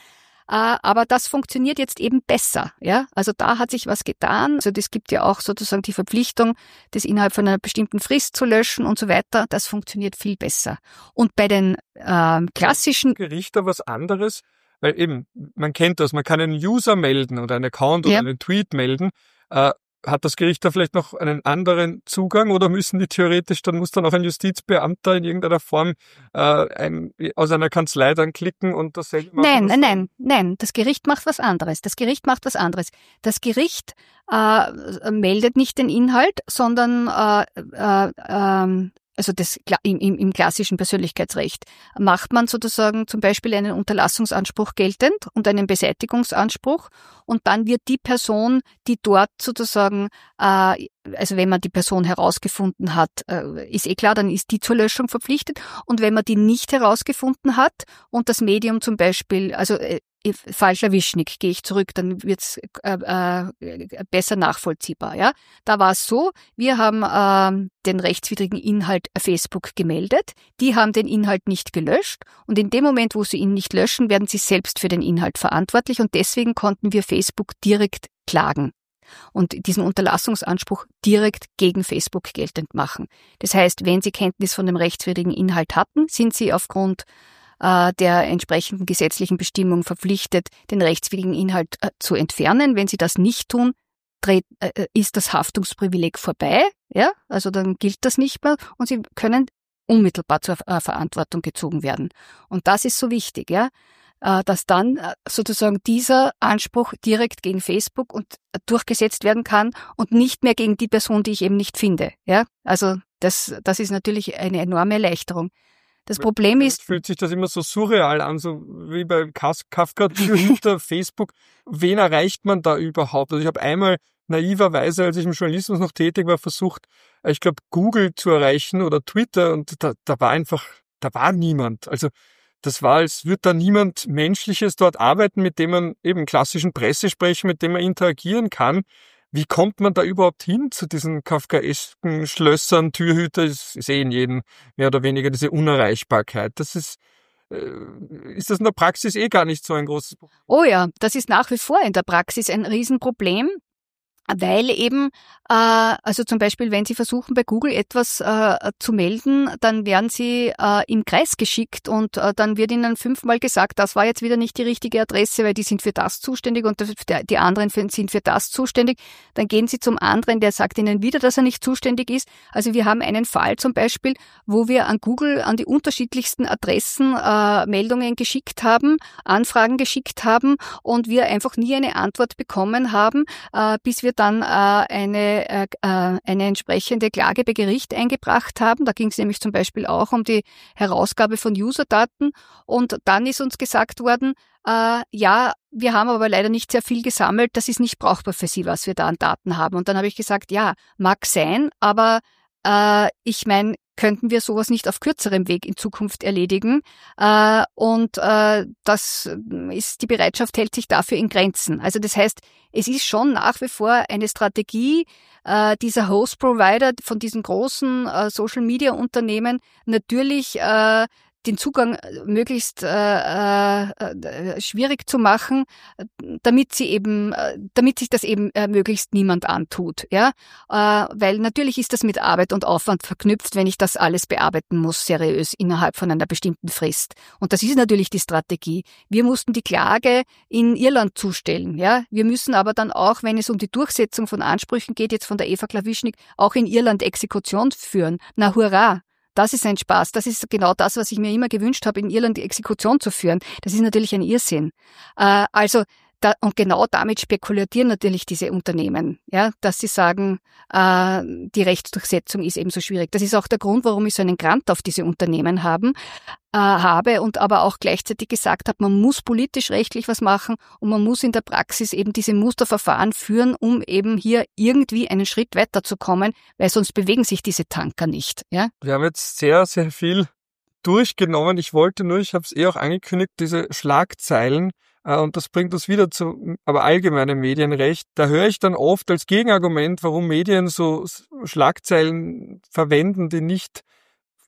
aber das funktioniert jetzt eben besser. Ja, also da hat sich was getan. Also das gibt ja auch sozusagen die Verpflichtung, das innerhalb von einer bestimmten Frist zu löschen und so weiter. Das funktioniert viel besser. Und bei den ähm, klassischen Gerichter was anderes, weil eben, man kennt das, man kann einen User melden oder einen Account oder Ja. einen Tweet melden. Äh, hat das Gericht da vielleicht noch einen anderen Zugang oder müssen die theoretisch, dann muss dann auch ein Justizbeamter in irgendeiner Form äh, ein, aus einer Kanzlei dann klicken und das selber machen? Nein, das nein, nein, nein. Das Gericht macht was anderes. Das Gericht macht was anderes. Das Gericht äh, meldet nicht den Inhalt, sondern äh, äh, ähm, also das im, im, im klassischen Persönlichkeitsrecht macht man sozusagen zum Beispiel einen Unterlassungsanspruch geltend und einen Beseitigungsanspruch und dann wird die Person, die dort sozusagen, äh, also wenn man die Person herausgefunden hat, äh, ist eh klar, dann ist die zur Löschung verpflichtet und wenn man die nicht herausgefunden hat und das Medium zum Beispiel, also äh, falscher Wischnick, gehe ich zurück, dann wird's äh, äh, besser nachvollziehbar. Ja, da war es so: Wir haben äh, den rechtswidrigen Inhalt Facebook gemeldet. Die haben den Inhalt nicht gelöscht und in dem Moment, wo sie ihn nicht löschen, werden sie selbst für den Inhalt verantwortlich und deswegen konnten wir Facebook direkt klagen und diesen Unterlassungsanspruch direkt gegen Facebook geltend machen. Das heißt, wenn sie Kenntnis von dem rechtswidrigen Inhalt hatten, sind sie aufgrund der entsprechenden gesetzlichen Bestimmung verpflichtet, den rechtswidrigen Inhalt äh, zu entfernen. Wenn sie das nicht tun, dreht, äh, ist das Haftungsprivileg vorbei, ja, also dann gilt das nicht mehr und sie können unmittelbar zur äh, Verantwortung gezogen werden. Und das ist so wichtig, ja, äh, dass dann äh, sozusagen dieser Anspruch direkt gegen Facebook und äh, durchgesetzt werden kann und nicht mehr gegen die Person, die ich eben nicht finde, ja. Also das, das ist natürlich eine enorme Erleichterung. Das Problem ist... Fühlt sich das immer so surreal an, so wie bei Kafka hinter Facebook. Wen erreicht man da überhaupt? Also ich habe einmal naiverweise, als ich im Journalismus noch tätig war, versucht, ich glaube, Google zu erreichen oder Twitter und da, da war einfach, da war niemand. Also das war, als würde da niemand Menschliches dort arbeiten, mit dem man eben klassischen Pressesprecher, mit dem man interagieren kann. Wie kommt man da überhaupt hin zu diesen kafkaesken Schlössern, Türhüter? Ich sehe in jedem mehr oder weniger diese Unerreichbarkeit. Das ist, äh, ist das in der Praxis eh gar nicht so ein großes Problem? Oh ja, das ist nach wie vor in der Praxis ein Riesenproblem. Weil eben, äh, also zum Beispiel, wenn Sie versuchen, bei Google etwas äh, zu melden, dann werden Sie äh, im Kreis geschickt und äh, dann wird Ihnen fünfmal gesagt, das war jetzt wieder nicht die richtige Adresse, weil die sind für das zuständig und der, die anderen für, sind für das zuständig. Dann gehen Sie zum anderen, der sagt Ihnen wieder, dass er nicht zuständig ist. Also wir haben einen Fall zum Beispiel, wo wir an Google an die unterschiedlichsten Adressen äh, Meldungen geschickt haben, Anfragen geschickt haben und wir einfach nie eine Antwort bekommen haben, äh, bis wir dann äh, eine, äh, eine entsprechende Klage bei Gericht eingebracht haben. Da ging es nämlich zum Beispiel auch um die Herausgabe von Userdaten. Und dann ist uns gesagt worden, äh, ja, wir haben aber leider nicht sehr viel gesammelt, das ist nicht brauchbar für Sie, was wir da an Daten haben. Und dann habe ich gesagt, ja, mag sein, aber äh, ich meine, könnten wir sowas nicht auf kürzerem Weg in Zukunft erledigen? Äh, und äh, das ist, die Bereitschaft hält sich dafür in Grenzen. Also das heißt, es ist schon nach wie vor eine Strategie äh, dieser Host-Provider von diesen großen äh, Social-Media-Unternehmen natürlich äh, den Zugang möglichst äh, äh, schwierig zu machen, damit sie eben, damit sich das eben äh, möglichst niemand antut, ja, äh, weil natürlich ist das mit Arbeit und Aufwand verknüpft, wenn ich das alles bearbeiten muss, seriös innerhalb von einer bestimmten Frist. Und das ist natürlich die Strategie. Wir mussten die Klage in Irland zustellen, ja. Wir müssen aber dann auch, wenn es um die Durchsetzung von Ansprüchen geht, jetzt von der Eva Klawischnik, auch in Irland Exekution führen. Na hurra! Das ist ein Spaß. Das ist genau das, was ich mir immer gewünscht habe, in Irland die Exekution zu führen. Das ist natürlich ein Irrsinn. Äh, also da, und genau damit spekulieren natürlich diese Unternehmen, ja, dass sie sagen, äh, die Rechtsdurchsetzung ist eben so schwierig. Das ist auch der Grund, warum ich so einen Grant auf diese Unternehmen haben, äh, habe und aber auch gleichzeitig gesagt habe, man muss politisch-rechtlich was machen und man muss in der Praxis eben diese Musterverfahren führen, um eben hier irgendwie einen Schritt weiterzukommen, weil sonst bewegen sich diese Tanker nicht. Ja? Wir haben jetzt sehr, sehr viel durchgenommen. Ich wollte nur, ich habe es eh auch angekündigt, diese Schlagzeilen, und das bringt uns wieder zu aber allgemeinem Medienrecht. Da höre ich dann oft als Gegenargument, warum Medien so Schlagzeilen verwenden, die nicht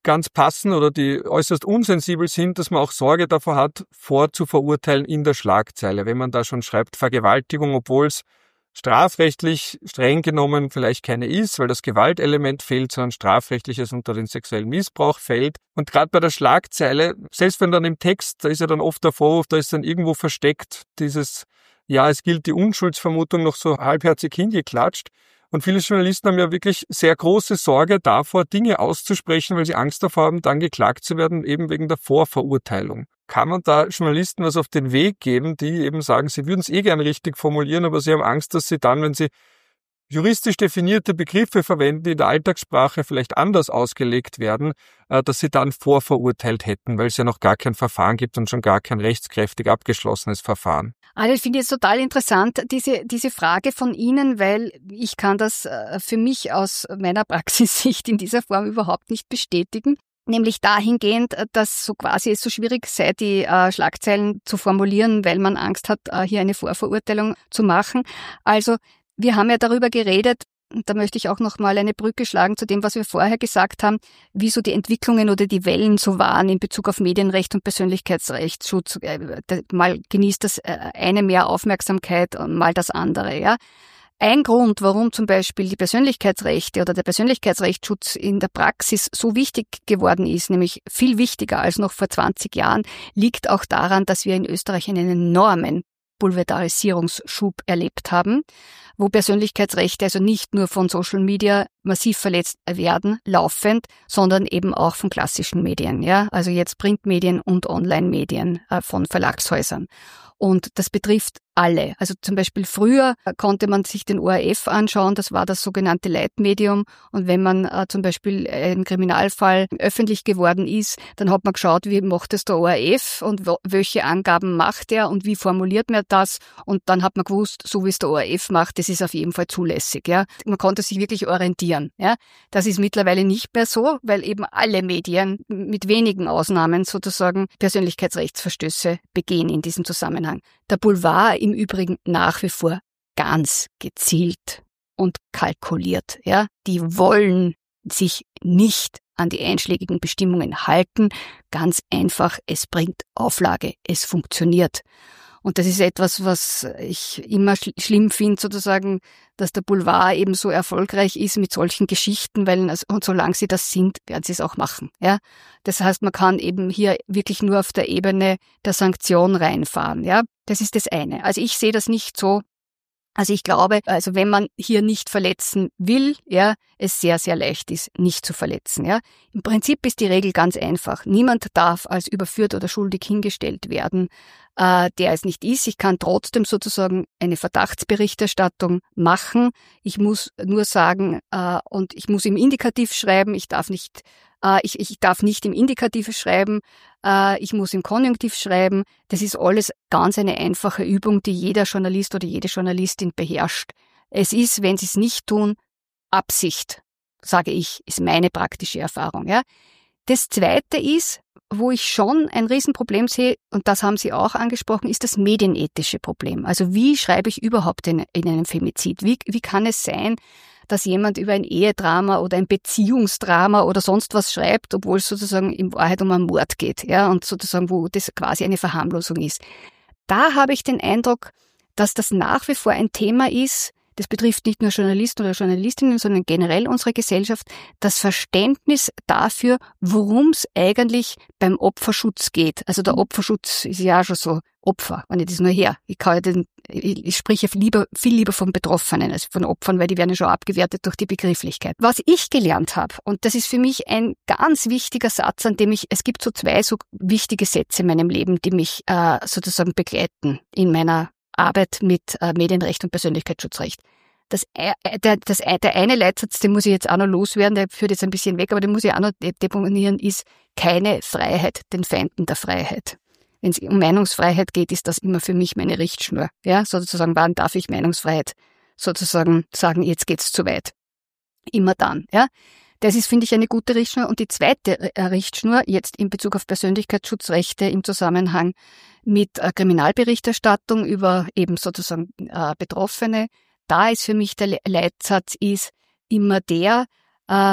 ganz passen oder die äußerst unsensibel sind, dass man auch Sorge davor hat, vorzuverurteilen in der Schlagzeile. Wenn man da schon schreibt Vergewaltigung, obwohl es strafrechtlich streng genommen vielleicht keine ist, weil das Gewaltelement fehlt, sondern strafrechtliches unter den sexuellen Missbrauch fällt. Und gerade bei der Schlagzeile, selbst wenn dann im Text, da ist ja dann oft der Vorwurf, da ist dann irgendwo versteckt dieses, ja, es gilt die Unschuldsvermutung, noch so halbherzig hingeklatscht. Und viele Journalisten haben ja wirklich sehr große Sorge davor, Dinge auszusprechen, weil sie Angst davor haben, dann geklagt zu werden, eben wegen der Vorverurteilung. Kann man da Journalisten was auf den Weg geben, die eben sagen, sie würden es eh gern richtig formulieren, aber sie haben Angst, dass sie dann, wenn sie juristisch definierte Begriffe verwenden, die in der Alltagssprache vielleicht anders ausgelegt werden, dass sie dann vorverurteilt hätten, weil es ja noch gar kein Verfahren gibt und schon gar kein rechtskräftig abgeschlossenes Verfahren. Also ich finde es total interessant, diese, diese Frage von Ihnen, weil ich kann das für mich aus meiner Praxissicht in dieser Form überhaupt nicht bestätigen. Nämlich dahingehend, dass so quasi es so schwierig sei, die äh, Schlagzeilen zu formulieren, weil man Angst hat, äh, hier eine Vorverurteilung zu machen. Also wir haben ja darüber geredet, und da möchte ich auch noch mal eine Brücke schlagen zu dem, was wir vorher gesagt haben, wie so die Entwicklungen oder die Wellen so waren in Bezug auf Medienrecht und Persönlichkeitsrechtsschutz. Mal genießt das eine mehr Aufmerksamkeit, mal das andere, ja. Ein Grund, warum zum Beispiel die Persönlichkeitsrechte oder der Persönlichkeitsrechtsschutz in der Praxis so wichtig geworden ist, nämlich viel wichtiger als noch vor zwanzig Jahren, liegt auch daran, dass wir in Österreich einen enormen Pulverisierungsschub erlebt haben, wo Persönlichkeitsrechte also nicht nur von Social Media massiv verletzt werden, laufend, sondern eben auch von klassischen Medien, ja, also jetzt Printmedien und Online-Medien äh, von Verlagshäusern. Und das betrifft alle. Also zum Beispiel früher konnte man sich den O R F anschauen, das war das sogenannte Leitmedium. Und wenn man äh, zum Beispiel ein Kriminalfall öffentlich geworden ist, dann hat man geschaut, wie macht es der O R F und wo, welche Angaben macht er und wie formuliert man das. Und dann hat man gewusst, so wie es der O R F macht, das ist auf jeden Fall zulässig. Ja, man konnte sich wirklich orientieren. Ja, das ist mittlerweile nicht mehr so, weil eben alle Medien mit wenigen Ausnahmen sozusagen Persönlichkeitsrechtsverstöße begehen in diesem Zusammenhang. Der Boulevard im Übrigen nach wie vor ganz gezielt und kalkuliert. Ja, die wollen sich nicht an die einschlägigen Bestimmungen halten. Ganz einfach, es bringt Auflage, es funktioniert. Und das ist etwas, was ich immer schl- schlimm finde, sozusagen, dass der Boulevard eben so erfolgreich ist mit solchen Geschichten, weil, und solange sie das sind, werden sie es auch machen, ja. Das heißt, man kann eben hier wirklich nur auf der Ebene der Sanktion reinfahren, ja. Das ist das eine. Also ich sehe das nicht so. Also ich glaube, also wenn man hier nicht verletzen will, ja, es sehr, sehr leicht ist, nicht zu verletzen, ja. Im Prinzip ist die Regel ganz einfach. Niemand darf als überführt oder schuldig hingestellt werden, äh, der es nicht ist. Ich kann trotzdem sozusagen eine Verdachtsberichterstattung machen. Ich muss nur sagen, äh, und ich muss im Indikativ schreiben, ich darf nicht äh, ich, ich darf nicht im Indikativ schreiben, äh, ich muss im Konjunktiv schreiben. Das ist alles ganz eine einfache Übung, die jeder Journalist oder jede Journalistin beherrscht. Es ist, wenn sie es nicht tun, Absicht, sage ich, ist meine praktische Erfahrung. Ja. Das Zweite ist, wo ich schon ein Riesenproblem sehe, und das haben Sie auch angesprochen, ist das medienethische Problem. Also wie schreibe ich überhaupt in, in einem Femizid? Wie, wie kann es sein, dass jemand über ein Ehedrama oder ein Beziehungsdrama oder sonst was schreibt, obwohl es sozusagen in Wahrheit um einen Mord geht, ja, und sozusagen, wo das quasi eine Verharmlosung ist. Da habe ich den Eindruck, dass das nach wie vor ein Thema ist, das betrifft nicht nur Journalisten oder Journalistinnen, sondern generell unsere Gesellschaft, das Verständnis dafür, worum es eigentlich beim Opferschutz geht. Also der Opferschutz ist ja schon so Opfer, wenn ich das nur her. Ich kann ja den, ich, ich spreche lieber, viel lieber von Betroffenen als von Opfern, weil die werden ja schon abgewertet durch die Begrifflichkeit. Was ich gelernt habe, und das ist für mich ein ganz wichtiger Satz, an dem ich, es gibt so zwei so wichtige Sätze in meinem Leben, die mich äh, sozusagen begleiten in meiner Arbeit mit äh, Medienrecht und Persönlichkeitsschutzrecht. Das, äh, der, das, der eine Leitsatz, den muss ich jetzt auch noch loswerden, der führt jetzt ein bisschen weg, aber den muss ich auch noch deponieren, ist keine Freiheit den Feinden der Freiheit. Wenn es um Meinungsfreiheit geht, ist das immer für mich meine Richtschnur. Ja, sozusagen, wann darf ich Meinungsfreiheit sozusagen sagen, jetzt geht's zu weit. Immer dann, ja. Das ist, finde ich, eine gute Richtschnur. Und die zweite Richtschnur, jetzt in Bezug auf Persönlichkeitsschutzrechte im Zusammenhang mit äh, Kriminalberichterstattung über eben sozusagen äh, Betroffene, da ist für mich der Leitsatz ist immer der, äh,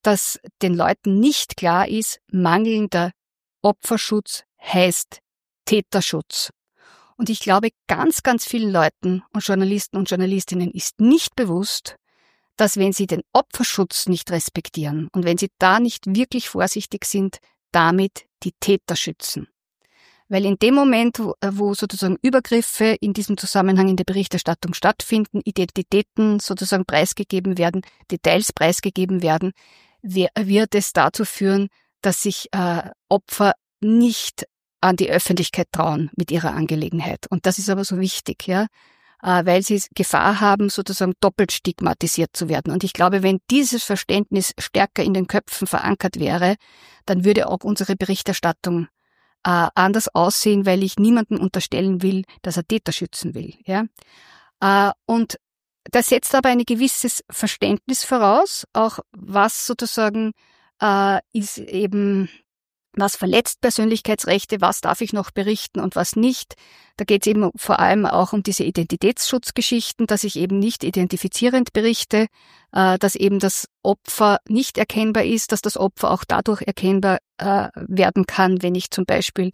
dass den Leuten nicht klar ist, mangelnder Opferschutz heißt Täterschutz. Und ich glaube, ganz, ganz vielen Leuten und Journalisten und Journalistinnen ist nicht bewusst, dass wenn sie den Opferschutz nicht respektieren und wenn sie da nicht wirklich vorsichtig sind, damit die Täter schützen. Weil in dem Moment, wo, wo sozusagen Übergriffe in diesem Zusammenhang in der Berichterstattung stattfinden, Identitäten sozusagen preisgegeben werden, Details preisgegeben werden, wird es dazu führen, dass sich äh, Opfer nicht an die Öffentlichkeit trauen mit ihrer Angelegenheit. Und das ist aber so wichtig, ja, äh, weil sie Gefahr haben, sozusagen doppelt stigmatisiert zu werden. Und ich glaube, wenn dieses Verständnis stärker in den Köpfen verankert wäre, dann würde auch unsere Berichterstattung äh, anders aussehen, weil ich niemandem unterstellen will, dass er Täter schützen will, ja. Äh, und das setzt aber ein gewisses Verständnis voraus, auch was sozusagen äh, ist eben, was verletzt Persönlichkeitsrechte, was darf ich noch berichten und was nicht. Da geht es eben vor allem auch um diese Identitätsschutzgeschichten, dass ich eben nicht identifizierend berichte, äh, dass eben das Opfer nicht erkennbar ist, dass das Opfer auch dadurch erkennbar äh, werden kann, wenn ich zum Beispiel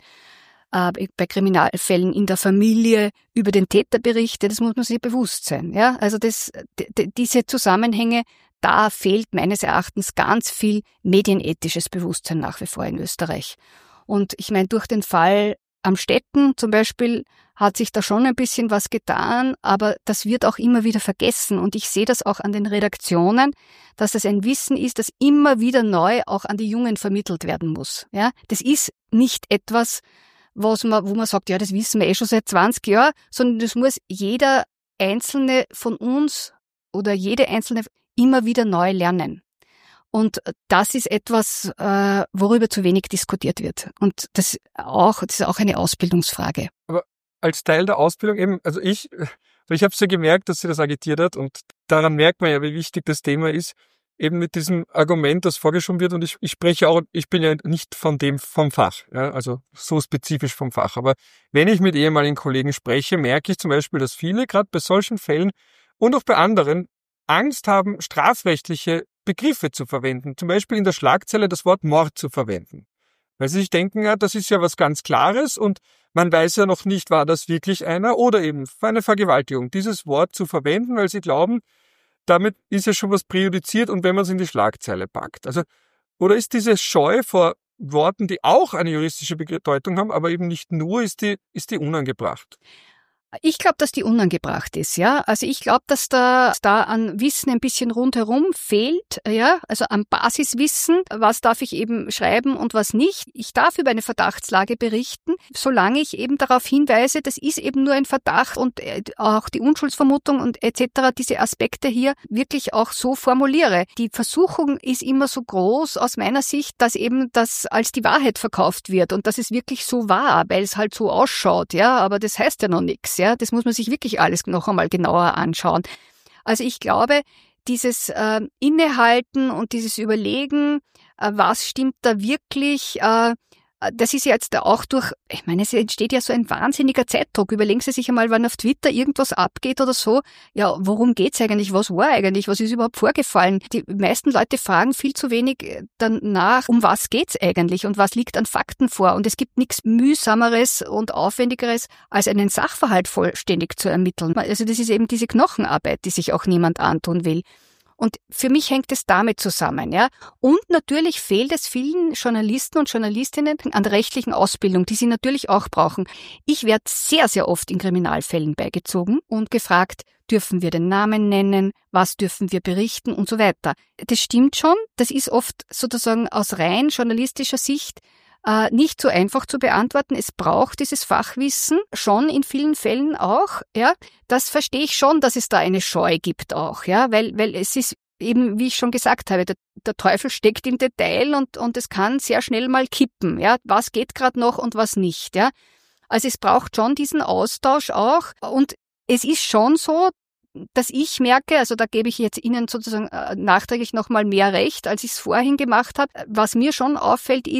bei Kriminalfällen in der Familie über den Täter berichte, das muss man sich bewusst sein. Ja? Also das, d- diese Zusammenhänge, da fehlt meines Erachtens ganz viel medienethisches Bewusstsein nach wie vor in Österreich. Und ich meine, durch den Fall am Stetten zum Beispiel hat sich da schon ein bisschen was getan, aber das wird auch immer wieder vergessen. Und ich sehe das auch an den Redaktionen, dass das ein Wissen ist, das immer wieder neu auch an die Jungen vermittelt werden muss. Ja? Das ist nicht etwas, was man, wo man sagt, ja, das wissen wir eh schon seit zwanzig Jahren, sondern das muss jeder Einzelne von uns oder jede Einzelne immer wieder neu lernen. Und das ist etwas, äh, worüber zu wenig diskutiert wird. Und das auch, das ist auch eine Ausbildungsfrage. Aber als Teil der Ausbildung eben, also ich, ich habe es ja gemerkt, dass sie das agitiert hat und daran merkt man ja, wie wichtig das Thema ist, eben mit diesem Argument, das vorgeschoben wird, und ich, ich spreche auch, ich bin ja nicht von dem, vom Fach, ja, also so spezifisch vom Fach, aber wenn ich mit ehemaligen Kollegen spreche, merke ich zum Beispiel, dass viele, gerade bei solchen Fällen und auch bei anderen, Angst haben, strafrechtliche Begriffe zu verwenden, zum Beispiel in der Schlagzeile das Wort Mord zu verwenden, weil sie sich denken, ja, das ist ja was ganz Klares und man weiß ja noch nicht, war das wirklich einer oder eben eine Vergewaltigung, dieses Wort zu verwenden, weil sie glauben, damit ist ja schon was präjudiziert und wenn man es in die Schlagzeile packt. Also, oder ist diese Scheu vor Worten, die auch eine juristische Bedeutung haben, aber eben nicht nur, ist die, ist die unangebracht? Ich glaube, dass die unangebracht ist, ja. Also ich glaube, dass da, da an Wissen ein bisschen rundherum fehlt, ja. Also an Basiswissen, was darf ich eben schreiben und was nicht. Ich darf über eine Verdachtslage berichten, solange ich eben darauf hinweise, das ist eben nur ein Verdacht und auch die Unschuldsvermutung und et cetera, diese Aspekte hier wirklich auch so formuliere. Die Versuchung ist immer so groß aus meiner Sicht, dass eben das als die Wahrheit verkauft wird und dass es wirklich so war, weil es halt so ausschaut, ja. Aber das heißt ja noch nichts. Ja, das muss man sich wirklich alles noch einmal genauer anschauen. Also ich glaube, dieses äh, Innehalten und dieses Überlegen, äh, was stimmt da wirklich, äh, das ist ja jetzt auch durch, ich meine, es entsteht ja so ein wahnsinniger Zeitdruck. Überlegen Sie sich einmal, wenn auf Twitter irgendwas abgeht oder so, ja, worum geht's eigentlich, was war eigentlich, was ist überhaupt vorgefallen? Die meisten Leute fragen viel zu wenig dann nach, um was geht's eigentlich und was liegt an Fakten vor. Und es gibt nichts Mühsameres und Aufwendigeres, als einen Sachverhalt vollständig zu ermitteln. Also das ist eben diese Knochenarbeit, die sich auch niemand antun will. Und für mich hängt es damit zusammen, ja. Und natürlich fehlt es vielen Journalisten und Journalistinnen an der rechtlichen Ausbildung, die sie natürlich auch brauchen. Ich werde sehr, sehr oft in Kriminalfällen beigezogen und gefragt, dürfen wir den Namen nennen, was dürfen wir berichten und so weiter. Das stimmt schon, das ist oft sozusagen aus rein journalistischer Sicht Äh, nicht so einfach zu beantworten. Es braucht dieses Fachwissen schon in vielen Fällen auch, ja. Das verstehe ich schon, dass es da eine Scheu gibt auch, ja, weil, weil es ist eben, wie ich schon gesagt habe, der, der Teufel steckt im Detail und, und es kann sehr schnell mal kippen, ja. Was geht gerade noch und was nicht, ja. Also es braucht schon diesen Austausch auch und es ist schon so, dass ich merke, also da gebe ich jetzt Ihnen sozusagen äh, nachträglich nochmal mehr Recht, als ich es vorhin gemacht habe. Was mir schon auffällt, ist,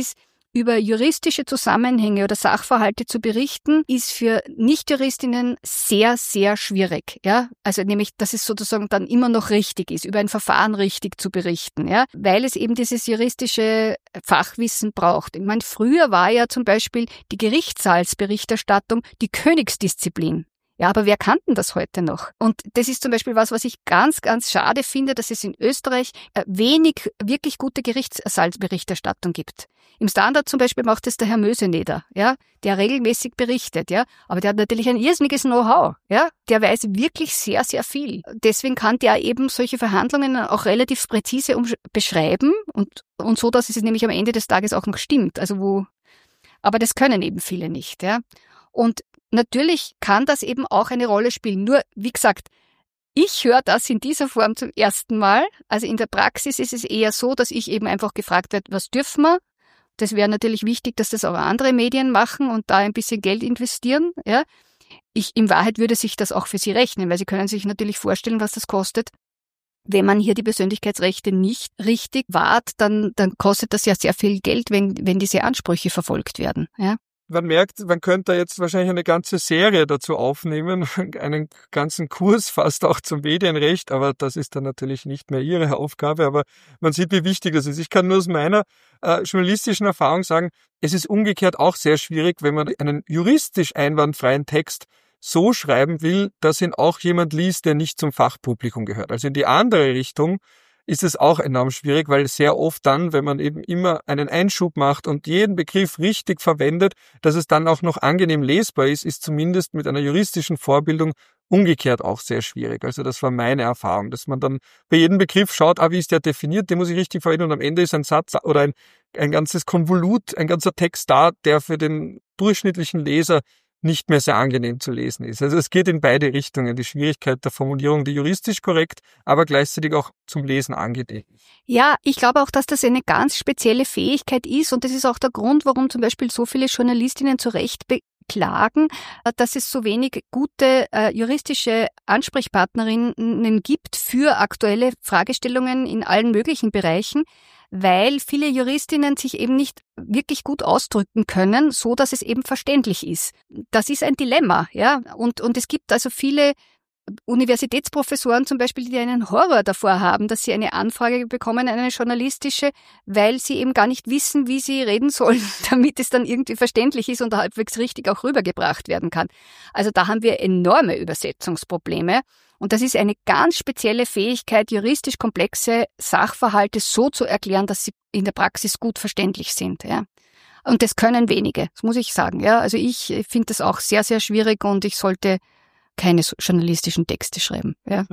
über juristische Zusammenhänge oder Sachverhalte zu berichten, ist für Nichtjuristinnen sehr, sehr schwierig. Ja, also nämlich, dass es sozusagen dann immer noch richtig ist, über ein Verfahren richtig zu berichten, ja, weil es eben dieses juristische Fachwissen braucht. Ich meine, früher war ja zum Beispiel die Gerichtssaalsberichterstattung die Königsdisziplin. Ja, aber wer kann denn das heute noch? Und das ist zum Beispiel was, was ich ganz, ganz schade finde, dass es in Österreich wenig wirklich gute Gerichtssaalsberichterstattung gibt. Im Standard zum Beispiel macht es der Herr Möseneder, ja, der regelmäßig berichtet, ja, aber der hat natürlich ein irrsinniges Know-how, ja, der weiß wirklich sehr, sehr viel. Deswegen kann der eben solche Verhandlungen auch relativ präzise um- beschreiben und, und so, dass es nämlich am Ende des Tages auch noch stimmt. Also wo, aber das können eben viele nicht, ja. Und natürlich kann das eben auch eine Rolle spielen. Nur, wie gesagt, ich höre das in dieser Form zum ersten Mal. Also in der Praxis ist es eher so, dass ich eben einfach gefragt werde, was dürfen wir? Das wäre natürlich wichtig, dass das auch andere Medien machen und da ein bisschen Geld investieren. Ja. Ich, in Wahrheit würde sich das auch für Sie rechnen, weil Sie können sich natürlich vorstellen, was das kostet. Wenn man hier die Persönlichkeitsrechte nicht richtig wahrt, dann, dann kostet das ja sehr viel Geld, wenn, wenn diese Ansprüche verfolgt werden. Ja. Man merkt, man könnte jetzt wahrscheinlich eine ganze Serie dazu aufnehmen, einen ganzen Kurs fast auch zum Medienrecht, aber das ist dann natürlich nicht mehr Ihre Aufgabe, aber man sieht, wie wichtig das ist. Ich kann nur aus meiner äh, journalistischen Erfahrung sagen, es ist umgekehrt auch sehr schwierig, wenn man einen juristisch einwandfreien Text so schreiben will, dass ihn auch jemand liest, der nicht zum Fachpublikum gehört. Also in die andere Richtung ist es auch enorm schwierig, weil sehr oft dann, wenn man eben immer einen Einschub macht und jeden Begriff richtig verwendet, dass es dann auch noch angenehm lesbar ist, ist zumindest mit einer juristischen Vorbildung umgekehrt auch sehr schwierig. Also das war meine Erfahrung, dass man dann bei jedem Begriff schaut, ah, wie ist der definiert, den muss ich richtig verwenden und am Ende ist ein Satz oder ein, ein ganzes Konvolut, ein ganzer Text da, der für den durchschnittlichen Leser nicht mehr sehr angenehm zu lesen ist. Also es geht in beide Richtungen. Die Schwierigkeit der Formulierung, die juristisch korrekt, aber gleichzeitig auch zum Lesen angenehm ist. Ja, ich glaube auch, dass das eine ganz spezielle Fähigkeit ist und das ist auch der Grund, warum zum Beispiel so viele Journalistinnen zu Recht beklagen, dass es so wenig gute äh, juristische Ansprechpartnerinnen gibt für aktuelle Fragestellungen in allen möglichen Bereichen, weil viele Juristinnen sich eben nicht wirklich gut ausdrücken können, so dass es eben verständlich ist. Das ist ein Dilemma, ja. Und, und es gibt also viele Universitätsprofessoren zum Beispiel, die einen Horror davor haben, dass sie eine Anfrage bekommen, eine journalistische, weil sie eben gar nicht wissen, wie sie reden sollen, damit es dann irgendwie verständlich ist und halbwegs richtig auch rübergebracht werden kann. Also da haben wir enorme Übersetzungsprobleme. Und das ist eine ganz spezielle Fähigkeit, juristisch komplexe Sachverhalte so zu erklären, dass sie in der Praxis gut verständlich sind. Ja. Und das können wenige, das muss ich sagen. Ja. Also ich finde das auch sehr, sehr schwierig und ich sollte keine journalistischen Texte schreiben. Ja.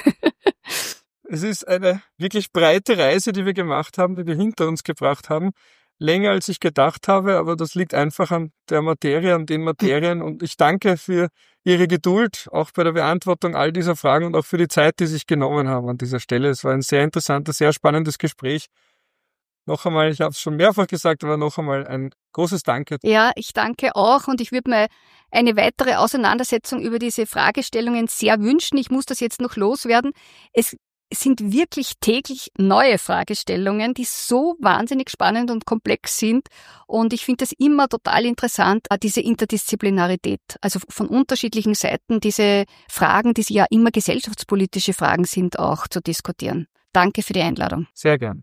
Es ist eine wirklich breite Reise, die wir gemacht haben, die wir hinter uns gebracht haben. Länger als ich gedacht habe, aber das liegt einfach an der Materie, an den Materien. Und ich danke für Ihre Geduld, auch bei der Beantwortung all dieser Fragen und auch für die Zeit, die Sie sich genommen haben an dieser Stelle. Es war ein sehr interessantes, sehr spannendes Gespräch. Noch einmal, ich habe es schon mehrfach gesagt, aber noch einmal ein großes Danke. Ja, ich danke auch und ich würde mir eine weitere Auseinandersetzung über diese Fragestellungen sehr wünschen. Ich muss das jetzt noch loswerden. Es sind wirklich täglich neue Fragestellungen, die so wahnsinnig spannend und komplex sind. Und ich finde das immer total interessant, diese Interdisziplinarität, also von unterschiedlichen Seiten diese Fragen, die ja immer gesellschaftspolitische Fragen sind, auch zu diskutieren. Danke für die Einladung. Sehr gern.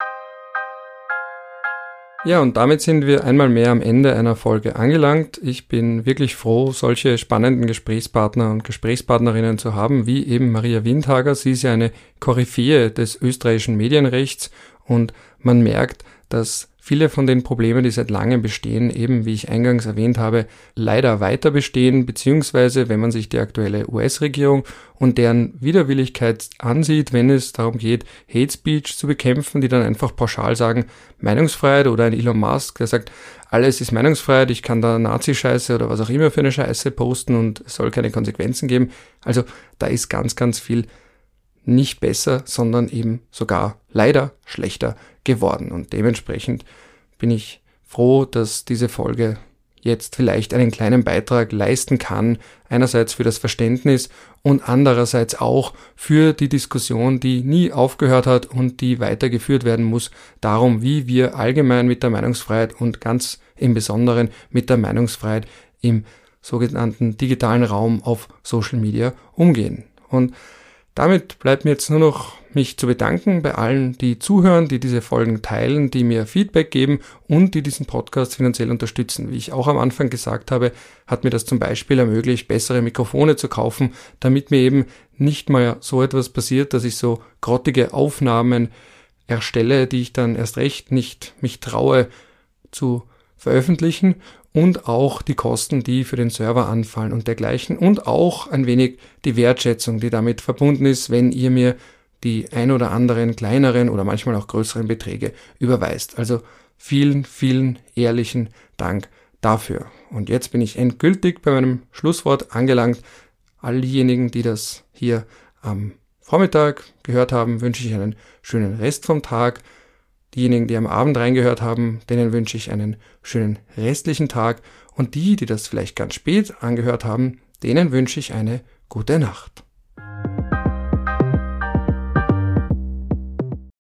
Ja, und damit sind wir einmal mehr am Ende einer Folge angelangt. Ich bin wirklich froh, solche spannenden Gesprächspartner und Gesprächspartnerinnen zu haben, wie eben Maria Windhager. Sie ist ja eine Koryphäe des österreichischen Medienrechts und man merkt, dass viele von den Problemen, die seit langem bestehen, eben, wie ich eingangs erwähnt habe, leider weiter bestehen, beziehungsweise wenn man sich die aktuelle U S-Regierung und deren Widerwilligkeit ansieht, wenn es darum geht, Hate Speech zu bekämpfen, die dann einfach pauschal sagen, Meinungsfreiheit, oder ein Elon Musk, der sagt, alles ist Meinungsfreiheit, ich kann da Nazi-Scheiße oder was auch immer für eine Scheiße posten und es soll keine Konsequenzen geben. Also da ist ganz, ganz viel nicht besser, sondern eben sogar leider schlechter geworden. Und dementsprechend bin ich froh, dass diese Folge jetzt vielleicht einen kleinen Beitrag leisten kann, einerseits für das Verständnis und andererseits auch für die Diskussion, die nie aufgehört hat und die weitergeführt werden muss, darum, wie wir allgemein mit der Meinungsfreiheit und ganz im Besonderen mit der Meinungsfreiheit im sogenannten digitalen Raum auf Social Media umgehen. Und damit bleibt mir jetzt nur noch mich zu bedanken bei allen, die zuhören, die diese Folgen teilen, die mir Feedback geben und die diesen Podcast finanziell unterstützen. Wie ich auch am Anfang gesagt habe, hat mir das zum Beispiel ermöglicht, bessere Mikrofone zu kaufen, damit mir eben nicht mal so etwas passiert, dass ich so grottige Aufnahmen erstelle, die ich dann erst recht nicht mich traue zu veröffentlichen, und auch die Kosten, die für den Server anfallen und dergleichen, und auch ein wenig die Wertschätzung, die damit verbunden ist, wenn ihr mir die ein oder anderen kleineren oder manchmal auch größeren Beträge überweist. Also vielen, vielen ehrlichen Dank dafür. Und jetzt bin ich endgültig bei meinem Schlusswort angelangt. All diejenigen, die das hier am Vormittag gehört haben, wünsche ich einen schönen Rest vom Tag. Diejenigen, die am Abend reingehört haben, denen wünsche ich einen schönen restlichen Tag. Und die, die das vielleicht ganz spät angehört haben, denen wünsche ich eine gute Nacht.